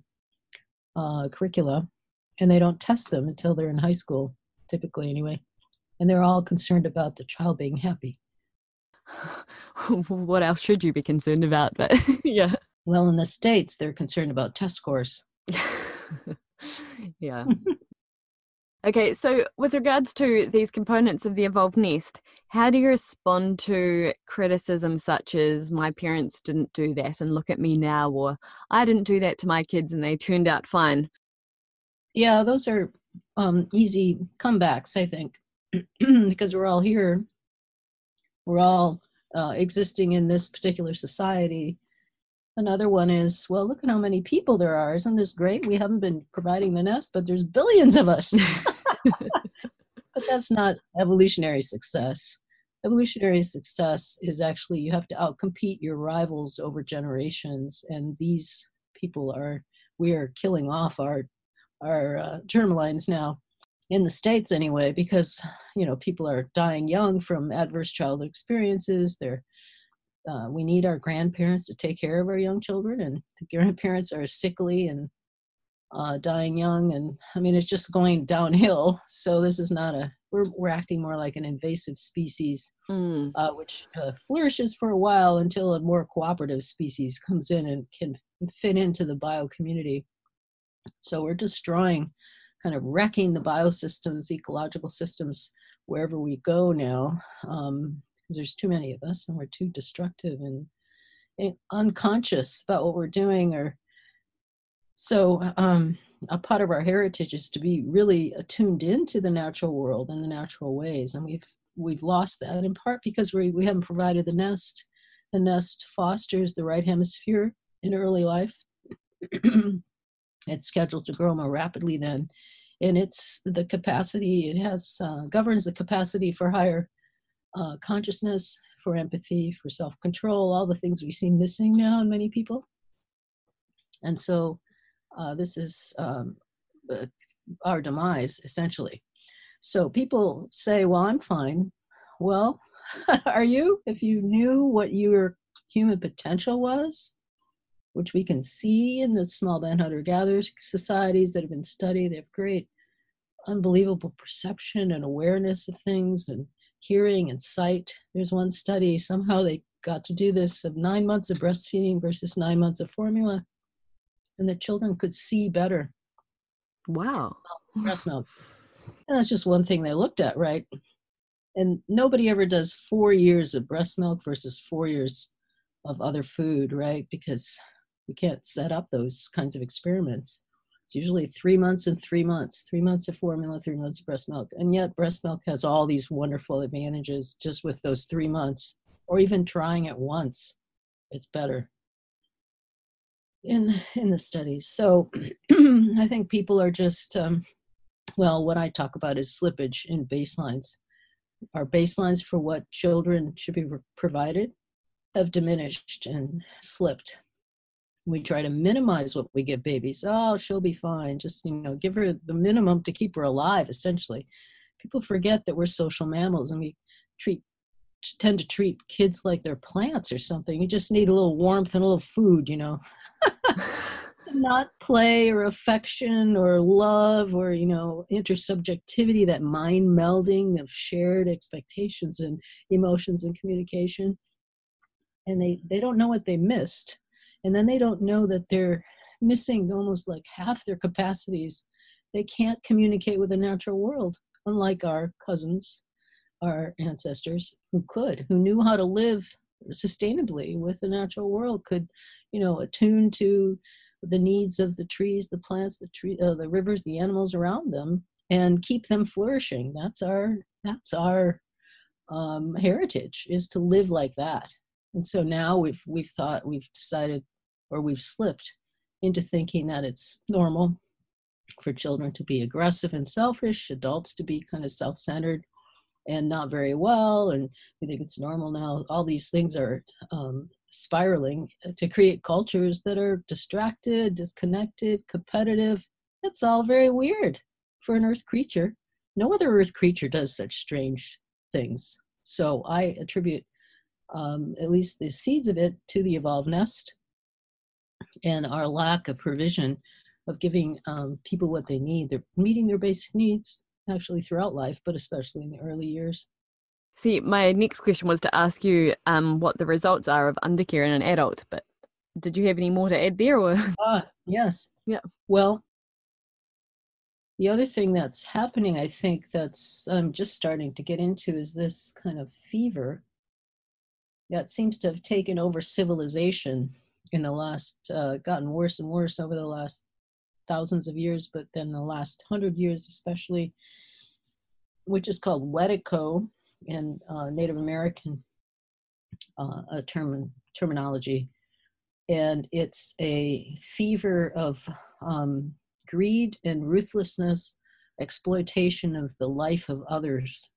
uh, curricula, and they don't test them until they're in high school, typically anyway. And they're all concerned about the child being happy. What else should you be concerned about? But yeah. Well, in the States, they're concerned about test scores. Yeah. Okay, so with regards to these components of the evolved nest, how do you respond to criticism such as my parents didn't do that and look at me now, or I didn't do that to my kids and they turned out fine? Yeah, those are um, easy comebacks, I think, because we're all here. We're all uh, existing in this particular society. Another one is, well, look at how many people there are. Isn't this great? We haven't been providing the nest, but there's billions of us. But that's not evolutionary success. Evolutionary success is actually you have to outcompete your rivals over generations. And these people are, we are killing off our, our uh, germlines now. In the States anyway, because, you know, people are dying young from adverse childhood experiences. They're Uh, we need our grandparents to take care of our young children, and the grandparents are sickly and uh, dying young, and I mean it's just going downhill. So this is not a we're we're acting more like an invasive species, Mm. uh, which uh, flourishes for a while until a more cooperative species comes in and can fit into the bio community. So we're destroying, kind of wrecking the biosystems, ecological systems wherever we go now. Um, because there's too many of us and we're too destructive and, and unconscious about what we're doing. Or so um, a part of our heritage is to be really attuned into the natural world and the natural ways, and we've we've lost that in part because we we haven't provided the nest. The nest fosters the right hemisphere in early life. It's scheduled to grow more rapidly then, and it's the capacity it has uh, governs the capacity for higher Uh, consciousness, for empathy, for self-control, all the things we see missing now in many people. And so uh, this is um, uh, our demise, essentially. So people say, well, I'm fine. Well, are you? If you knew what your human potential was, which we can see in the small band hunter-gatherers societies that have been studied, they have great, unbelievable perception and awareness of things and hearing and sight. There's one study, somehow they got to do this, of nine months of breastfeeding versus nine months of formula, and the children could see better. Wow. Breast milk. And that's just one thing they looked at, right? and nobody ever does four years of breast milk versus four years of other food, right? Because we can't set up those kinds of experiments. It's usually three months and three months, three months of formula, three months of breast milk. And yet breast milk has all these wonderful advantages just with those three months, or even trying it once. It's better in, in the studies. So I think people are just, um, well, what I talk about is slippage in baselines. Our baselines for what children should be provided have diminished and slipped. We try to minimize what we give babies. Oh, she'll be fine. Just, you know, give her the minimum to keep her alive, essentially. People forget that we're social mammals, and we treat tend to treat kids like they're plants or something. You just need a little warmth and a little food, you know. Not play or affection or love or, you know, intersubjectivity, that mind melding of shared expectations and emotions and communication. And they, they don't know what they missed. And then they don't know that they're missing almost like half their capacities. They can't communicate with the natural world, unlike our cousins, our ancestors who could, who knew how to live sustainably with the natural world, could, you know, attune to the needs of the trees, the plants, the tree, uh, the rivers, the animals around them, and keep them flourishing. That's our, that's our um, heritage, is to live like that. And so now we've, we've thought, we've decided, or we've slipped into thinking that it's normal for children to be aggressive and selfish, adults to be kind of self-centered and not very well, and we think it's normal now. All these things are um, spiraling to create cultures that are distracted, disconnected, competitive. That's all very weird for an earth creature. No other earth creature does such strange things. So I attribute um, at least the seeds of it to the evolved nest and our lack of provision of giving um, people what they need. They're meeting their basic needs actually throughout life, but especially in the early years. See, my next question was to ask you um, what the results are of undercare in an adult, but did you have any more to add there? Or? Ah, yes. Yeah. Well, the other thing that's happening, I think that's I'm just starting to get into, is this kind of fever that seems to have taken over civilization in the last, uh, gotten worse and worse over the last thousands of years, but then the last hundred years especially, which is called Wedico in uh, Native American uh, a term, terminology. And it's a fever of um, greed and ruthlessness, exploitation of the life of others.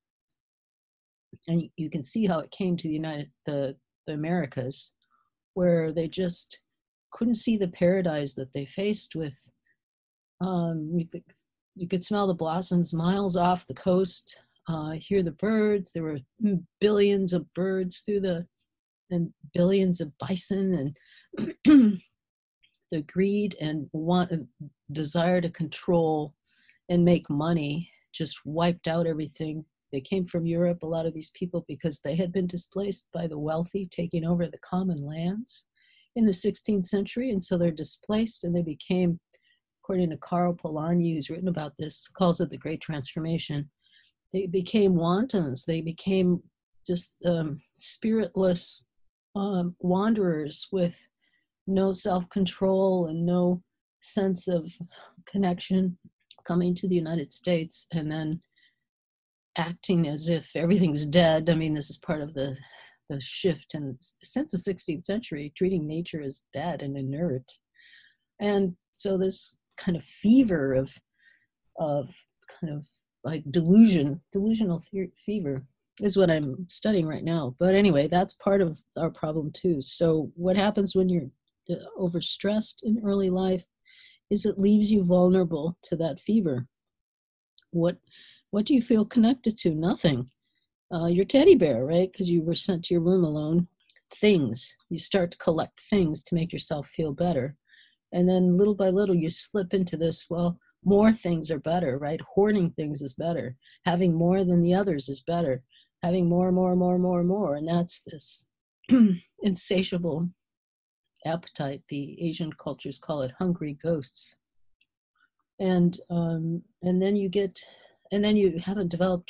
And you can see how it came to the United, the, the Americas, where they just couldn't see the paradise that they faced with. Um, you, could, you could smell the blossoms miles off the coast, uh, hear the birds. There were billions of birds through the, and billions of bison, and the greed and want, desire to control and make money just wiped out everything. They came from Europe, a lot of these people, because they had been displaced by the wealthy taking over the common lands in the sixteenth century. And so they're displaced, and they became, according to Karl Polanyi, who's written about this, calls it the Great Transformation. They became wantons. They became just um, spiritless um, wanderers with no self-control and no sense of connection, coming to the United States and then acting as if everything's dead. I mean, this is part of the, the shift in, since the sixteenth century, treating nature as dead and inert. And so this kind of fever of, of kind of like delusion, delusional fe- fever is what I'm studying right now. But anyway, that's part of our problem too. So what happens when you're overstressed in early life is it leaves you vulnerable to that fever. What, what do you feel connected to? Nothing. Uh, your teddy bear, right? Because you were sent to your room alone. Things. You start to collect things to make yourself feel better. And then little by little, you slip into this, well, more things are better, right? Hoarding things is better. Having more than the others is better. Having more, more, more, more, more. And that's this insatiable appetite. The Asian cultures call it hungry ghosts. And um, and then you get, and then you haven't developed your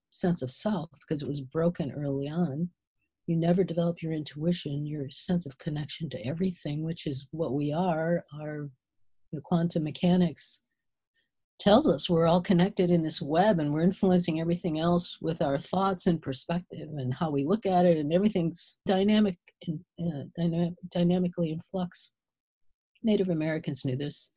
sense of self because it was broken early on. You never develop your intuition, your sense of connection to everything, which is what we are. Our the quantum mechanics tells us we're all connected in this web, and we're influencing everything else with our thoughts and perspective and how we look at it, and everything's dynamic and uh, dyna- dynamically in flux. Native Americans knew this,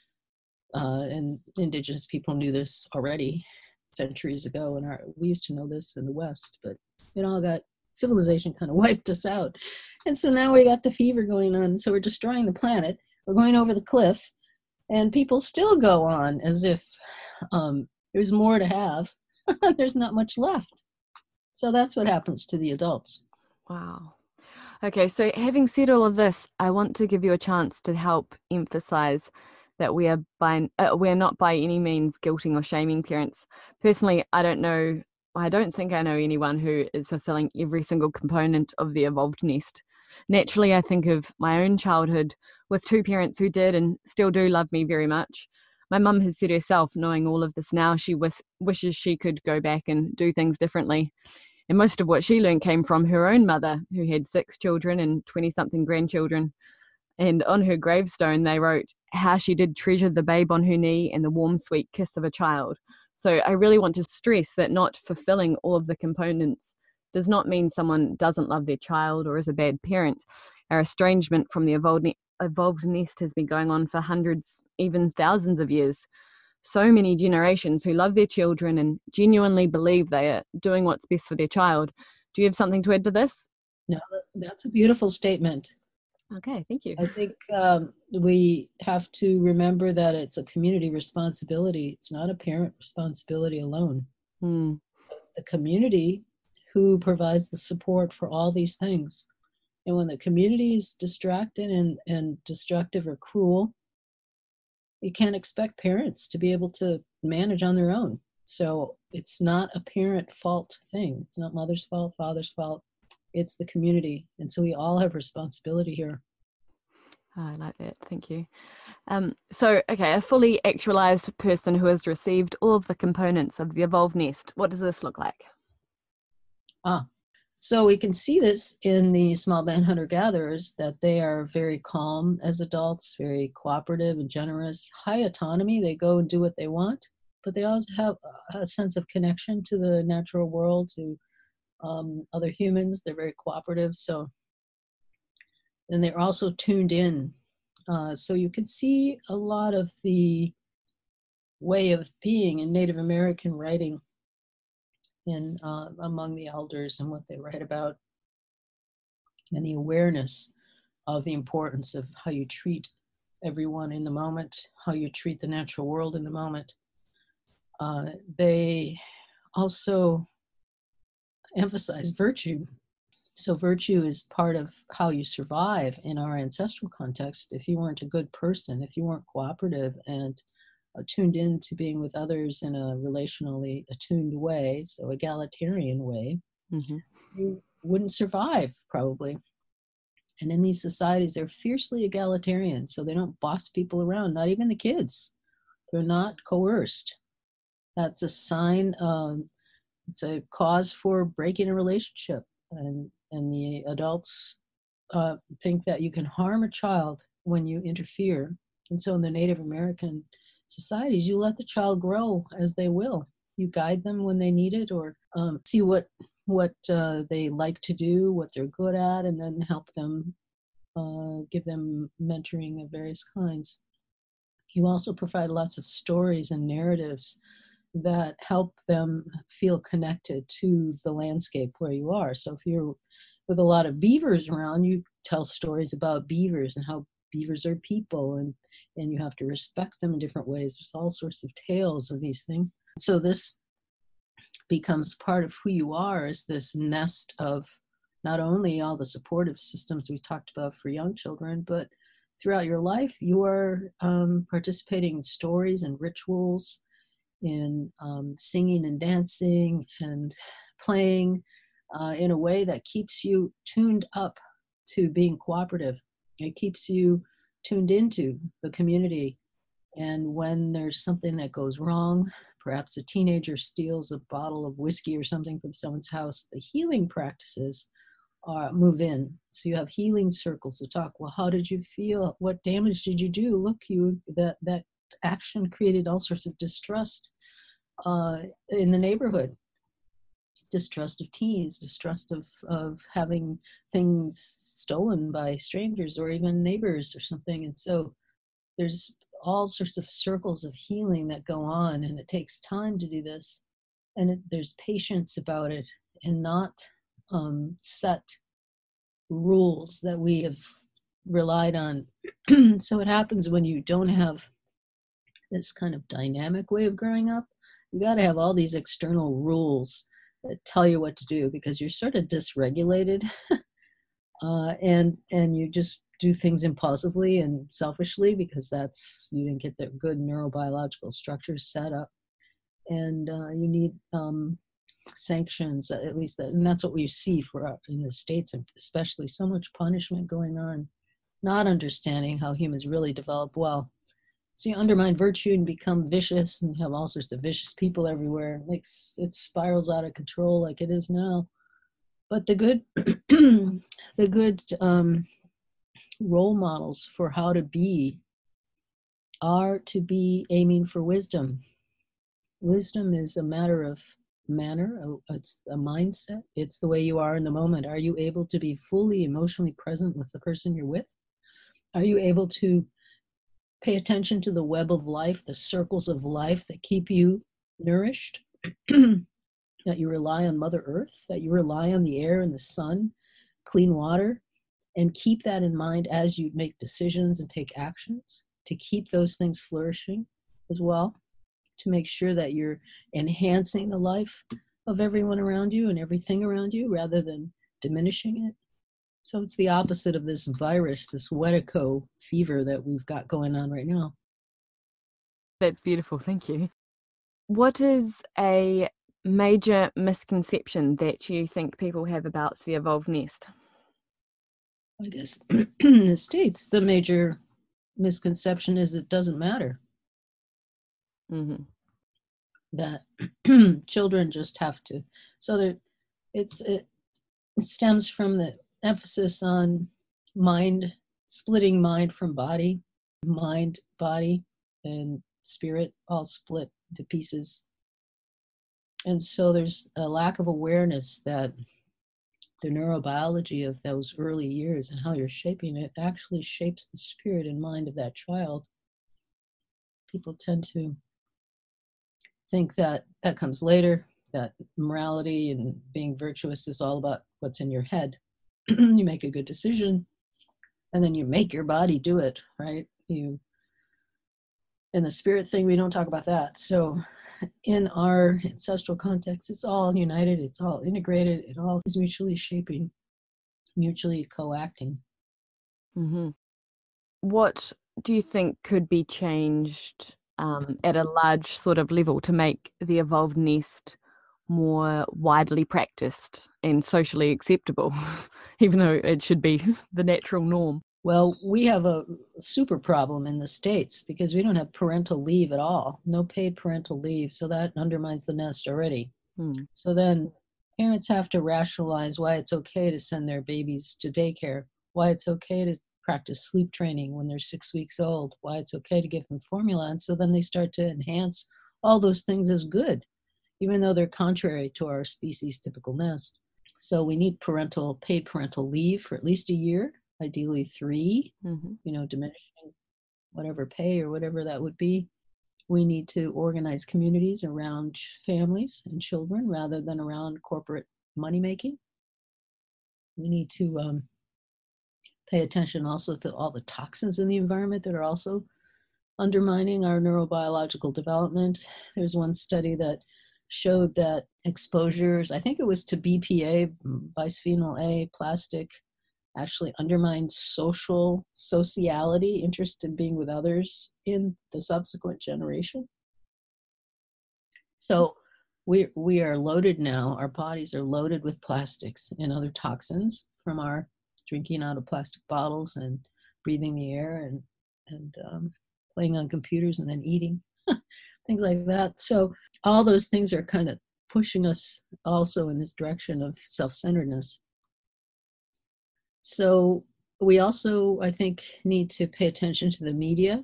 uh, and indigenous people knew this already centuries ago, and our, we used to know this in the West, but it all got, civilization kind of wiped us out. And so now we got the fever going on, so we're destroying the planet, we're going over the cliff, and people still go on as if um, there's more to have. There's not much left. So that's what happens to the adults. Wow. Okay, so having said all of this, I want to give you a chance to help emphasize that we are by uh, we're not by any means guilting or shaming parents. Personally, I don't know, I don't think I know anyone who is fulfilling every single component of the evolved nest. Naturally, I think of my own childhood with two parents who did and still do love me very much. My mum has said herself, knowing all of this now, she wish, wishes she could go back and do things differently. And most of what she learned came from her own mother, who had six children and twenty-something grandchildren. And on her gravestone, they wrote how she did treasure the babe on her knee and the warm, sweet kiss of a child. So I really want to stress that not fulfilling all of the components does not mean someone doesn't love their child or is a bad parent. Our estrangement from the evolved, ne- evolved nest has been going on for hundreds, even thousands of years. So many generations who love their children and genuinely believe they are doing what's best for their child. Do you have something to add to this? No, that's a beautiful statement. Okay, thank you. I think um, we have to remember that it's a community responsibility. It's not a parent responsibility alone. Hmm. It's the community who provides the support for all these things. And when the community is distracted and, and destructive or cruel, you can't expect parents to be able to manage on their own. So it's not a parent fault thing. It's not mother's fault, father's fault. It's the community. And so we all have responsibility here. Oh, I like that. Thank you. Um, so, okay, a fully actualized person who has received all of the components of the evolved nest. What does this look like? Ah, so we can see this in the small band hunter-gatherers, that they are very calm as adults, very cooperative and generous, high autonomy. They go and do what they want, but they also have a sense of connection to the natural world, to um, other humans. They're very cooperative. So, and they're also tuned in. Uh, so you can see a lot of the way of being in Native American writing in uh, among the elders and what they write about, and the awareness of the importance of how you treat everyone in the moment, how you treat the natural world in the moment. Uh, they also emphasize virtue. So virtue is part of how you survive in our ancestral context. If you weren't a good person, if you weren't cooperative and uh, tuned in to being with others in a relationally attuned way, so egalitarian way, mm-hmm. you wouldn't survive probably. And in these societies, they're fiercely egalitarian, so they don't boss people around, not even the kids. They're not coerced. That's a sign, um, it's a cause for breaking a relationship. And, and the adults uh, think that you can harm a child when you interfere. And so in the Native American societies, you let the child grow as they will. You guide them when they need it, or um, see what what uh, they like to do, what they're good at, and then help them, uh, give them mentoring of various kinds. You also provide lots of stories and narratives that help them feel connected to the landscape where you are. So if you're with a lot of beavers around, you tell stories about beavers and how beavers are people, and, and you have to respect them in different ways. There's all sorts of tales of these things. So this becomes part of who you are, as this nest of not only all the supportive systems we talked about for young children, but throughout your life, you are um, participating in stories and rituals, in um, singing and dancing and playing uh, in a way that keeps you tuned up to being cooperative. It keeps you tuned into the community. And when there's something that goes wrong, perhaps a teenager steals a bottle of whiskey or something from someone's house, the healing practices uh, move in. So you have healing circles to talk. Well, how did you feel? What damage did you do? Look, you that that action created all sorts of distrust uh, in the neighborhood. Distrust of teens, distrust of, of having things stolen by strangers or even neighbors or something. And so there's all sorts of circles of healing that go on, and it takes time to do this. And it, there's patience about it, and not um, set rules that we have relied on. So what happens when you don't have this kind of dynamic way of growing up? You got to have all these external rules that tell you what to do, because you're sort of dysregulated, uh, and and you just do things impulsively and selfishly because that's you didn't get the good neurobiological structures set up, and uh, you need um, sanctions, at least that, and that's what we see for uh, in the States, especially so much punishment going on, not understanding how humans really develop well. So you undermine virtue and become vicious, and have all sorts of vicious people everywhere. It makes it spirals out of control like it is now. But the good, the good um, role models for how to be are to be aiming for wisdom. Wisdom is a matter of manner. It's a mindset. It's the way you are in the moment. Are you able to be fully emotionally present with the person you're with? Are you able to pay attention to the web of life, the circles of life that keep you nourished, that you rely on Mother Earth, that you rely on the air and the sun, clean water, and keep that in mind as you make decisions and take actions, to keep those things flourishing as well, to make sure that you're enhancing the life of everyone around you and everything around you rather than diminishing it. So it's the opposite of this virus, this Wedico fever that we've got going on right now. That's beautiful. Thank you. What is a major misconception that you think people have about the evolved nest? I guess in the States, the major misconception is it doesn't matter. Mm-hmm. That children just have to. So there, it's it, it stems from the emphasis on mind, splitting mind from body, mind, body, and spirit all split to pieces. And so there's a lack of awareness that the neurobiology of those early years and how you're shaping it actually shapes the spirit and mind of that child. People tend to think that that comes later, that morality and being virtuous is all about what's in your head. You make a good decision, and then you make your body do it, right? You, in the spirit thing, we don't talk about that. So in our ancestral context, it's all united, it's all integrated, it all is mutually shaping, mutually co-acting. Mm-hmm. What do you think could be changed um, at a large sort of level to make the evolved nest more widely practiced and socially acceptable, even though it should be the natural norm? Well, we have a super problem in the States because we don't have parental leave at all, no paid parental leave. So that undermines the nest already. Hmm. So then parents have to rationalize why it's okay to send their babies to daycare, why it's okay to practice sleep training when they're six weeks old, why it's okay to give them formula. And so then they start to enhance all those things as good, even though they're contrary to our species typical nest. So we need parental, paid parental leave for at least a year, ideally three, mm-hmm. you know, diminishing whatever pay or whatever that would be. We need to organize communities around families and children rather than around corporate money making. We need to um, pay attention also to all the toxins in the environment that are also undermining our neurobiological development. There's one study that showed that exposures, I think it was to B P A, bisphenol A, plastic, actually undermines social sociality, interest in being with others in the subsequent generation. So we we are loaded now, our bodies are loaded with plastics and other toxins from our drinking out of plastic bottles and breathing the air and, and um, playing on computers and then eating. things like that. So all those things are kind of pushing us also in this direction of self-centeredness. So we also, I think, need to pay attention to the media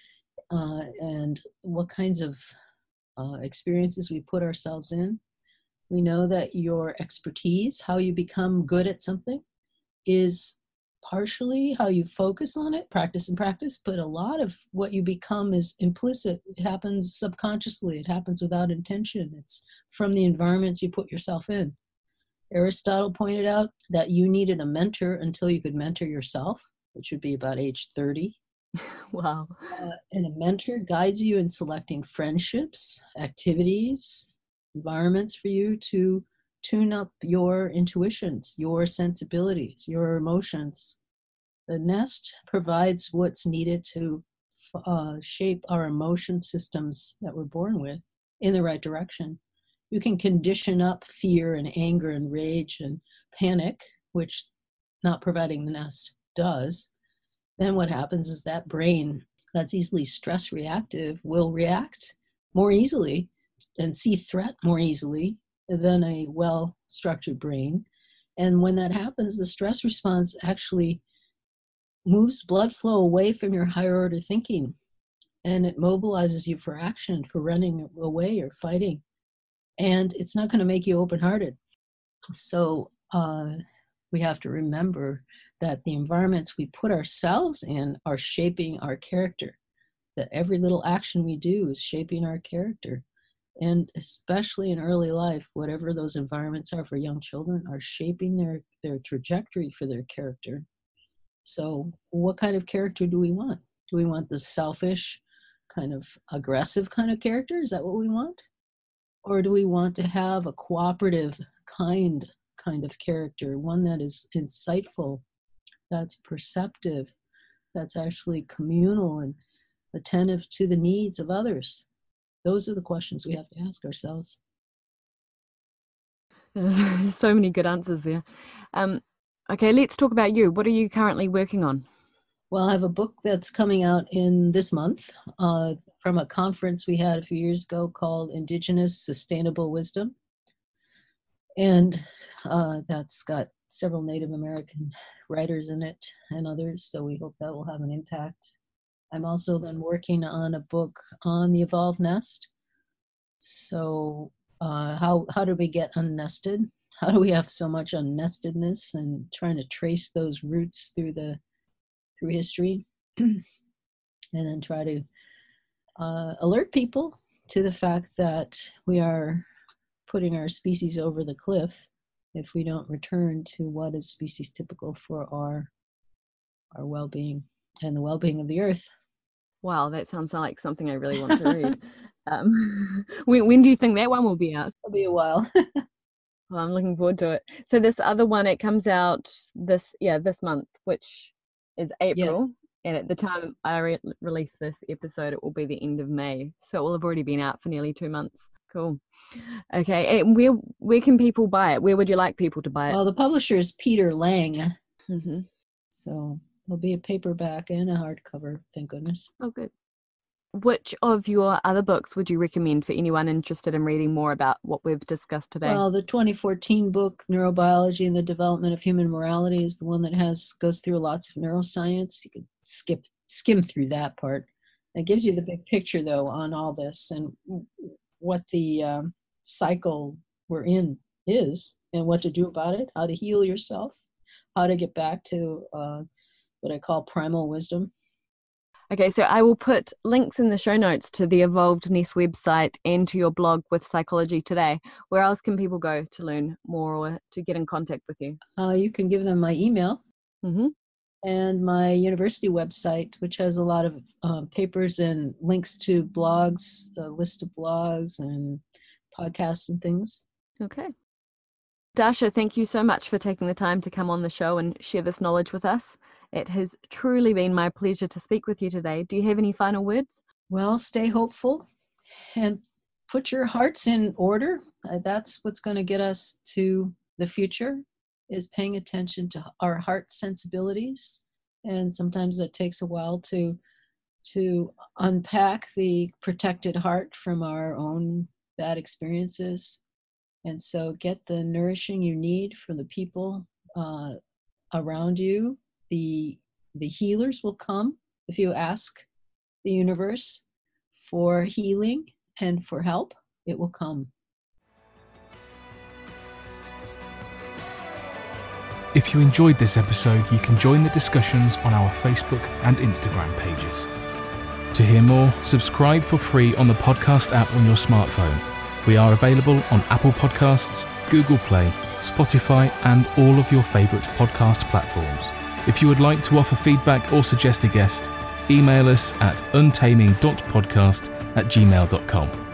uh, and what kinds of uh, experiences we put ourselves in. We know that your expertise, how you become good at something, is partially how you focus on it, practice and practice, but a lot of what you become is implicit. It happens subconsciously. It happens without intention. It's from the environments you put yourself in. Aristotle pointed out that you needed a mentor until you could mentor yourself, which would be about age thirty. Wow. Uh, and a mentor guides you in selecting friendships, activities, environments for you to tune up your intuitions, your sensibilities, your emotions. The nest provides what's needed to uh, shape our emotion systems that we're born with in the right direction. You can condition up fear and anger and rage and panic, which not providing the nest does. Then what happens is that brain that's easily stress reactive will react more easily and see threat more easily than a well-structured brain. And when that happens, the stress response actually moves blood flow away from your higher order thinking, and it mobilizes you for action, for running away or fighting. And it's not going to make you open-hearted. So uh, we have to remember that the environments we put ourselves in are shaping our character, that every little action we do is shaping our character. And especially in early life, whatever those environments are for young children are shaping their, their trajectory for their character. So what kind of character do we want? Do we want the selfish, kind of aggressive kind of character? Is that what we want? Or do we want to have a cooperative, kind kind of character, one that is insightful, that's perceptive, that's actually communal and attentive to the needs of others? Those are the questions we have to ask ourselves. So many good answers there. Um, okay, let's talk about you. What are you currently working on? Well, I have a book that's coming out in this month uh, from a conference we had a few years ago called Indigenous Sustainable Wisdom. And uh, that's got several Native American writers in it and others, so we hope that will have an impact. I'm also then working on a book on the evolved nest. So uh, how, how do we get unnested? How do we have so much unnestedness, and trying to trace those roots through the through history, and then try to uh, alert people to the fact that we are putting our species over the cliff if we don't return to what is species typical for our our well-being and the well-being of the earth. Wow, that sounds like something I really want to read. um, when, when do you think that one will be out? It'll be a while. Well, I'm looking forward to it. So this other one, it comes out this, yeah, this month, which is April. Yes. And at the time I re- release this episode, it will be the end of May. So it will have already been out for nearly two months. Cool. Okay. And where where can people buy it? Where would you like people to buy it? Well, the publisher is Peter Lang. Mm-hmm. So there'll be a paperback and a hardcover, thank goodness. Oh, good. Which of your other books would you recommend for anyone interested in reading more about what we've discussed today? Well, the twenty fourteen book, Neurobiology and the Development of Human Morality, is the one that has goes through lots of neuroscience. You could skip skim through that part. It gives you the big picture, though, on all this and what the um, cycle we're in is and what to do about it, how to heal yourself, how to get back to uh, what I call primal wisdom. Okay, so I will put links in the show notes to the Evolved Nest website and to your blog with Psychology Today. Where else can people go to learn more or to get in contact with you? Uh, you can give them my email Mm-hmm. and my university website, which has a lot of uh, papers and links to blogs, a list of blogs and podcasts and things. Okay. Dasha, thank you so much for taking the time to come on the show and share this knowledge with us. It has truly been my pleasure to speak with you today. Do you have any final words? Well, stay hopeful and put your hearts in order. Uh, that's what's going to get us to the future, is paying attention to our heart sensibilities. And sometimes that takes a while to to unpack the protected heart from our own bad experiences. And so get the nourishing you need from the people uh, around you. The, the healers will come if you ask the universe for healing and for help. It will come. If you enjoyed this episode, you can join the discussions on our Facebook and Instagram pages. To hear more, subscribe for free on the podcast app on your smartphone. We are available on Apple Podcasts, Google Play, Spotify, and all of your favourite podcast platforms. If you would like to offer feedback or suggest a guest, email us at untaming dot podcast at gmail dot com.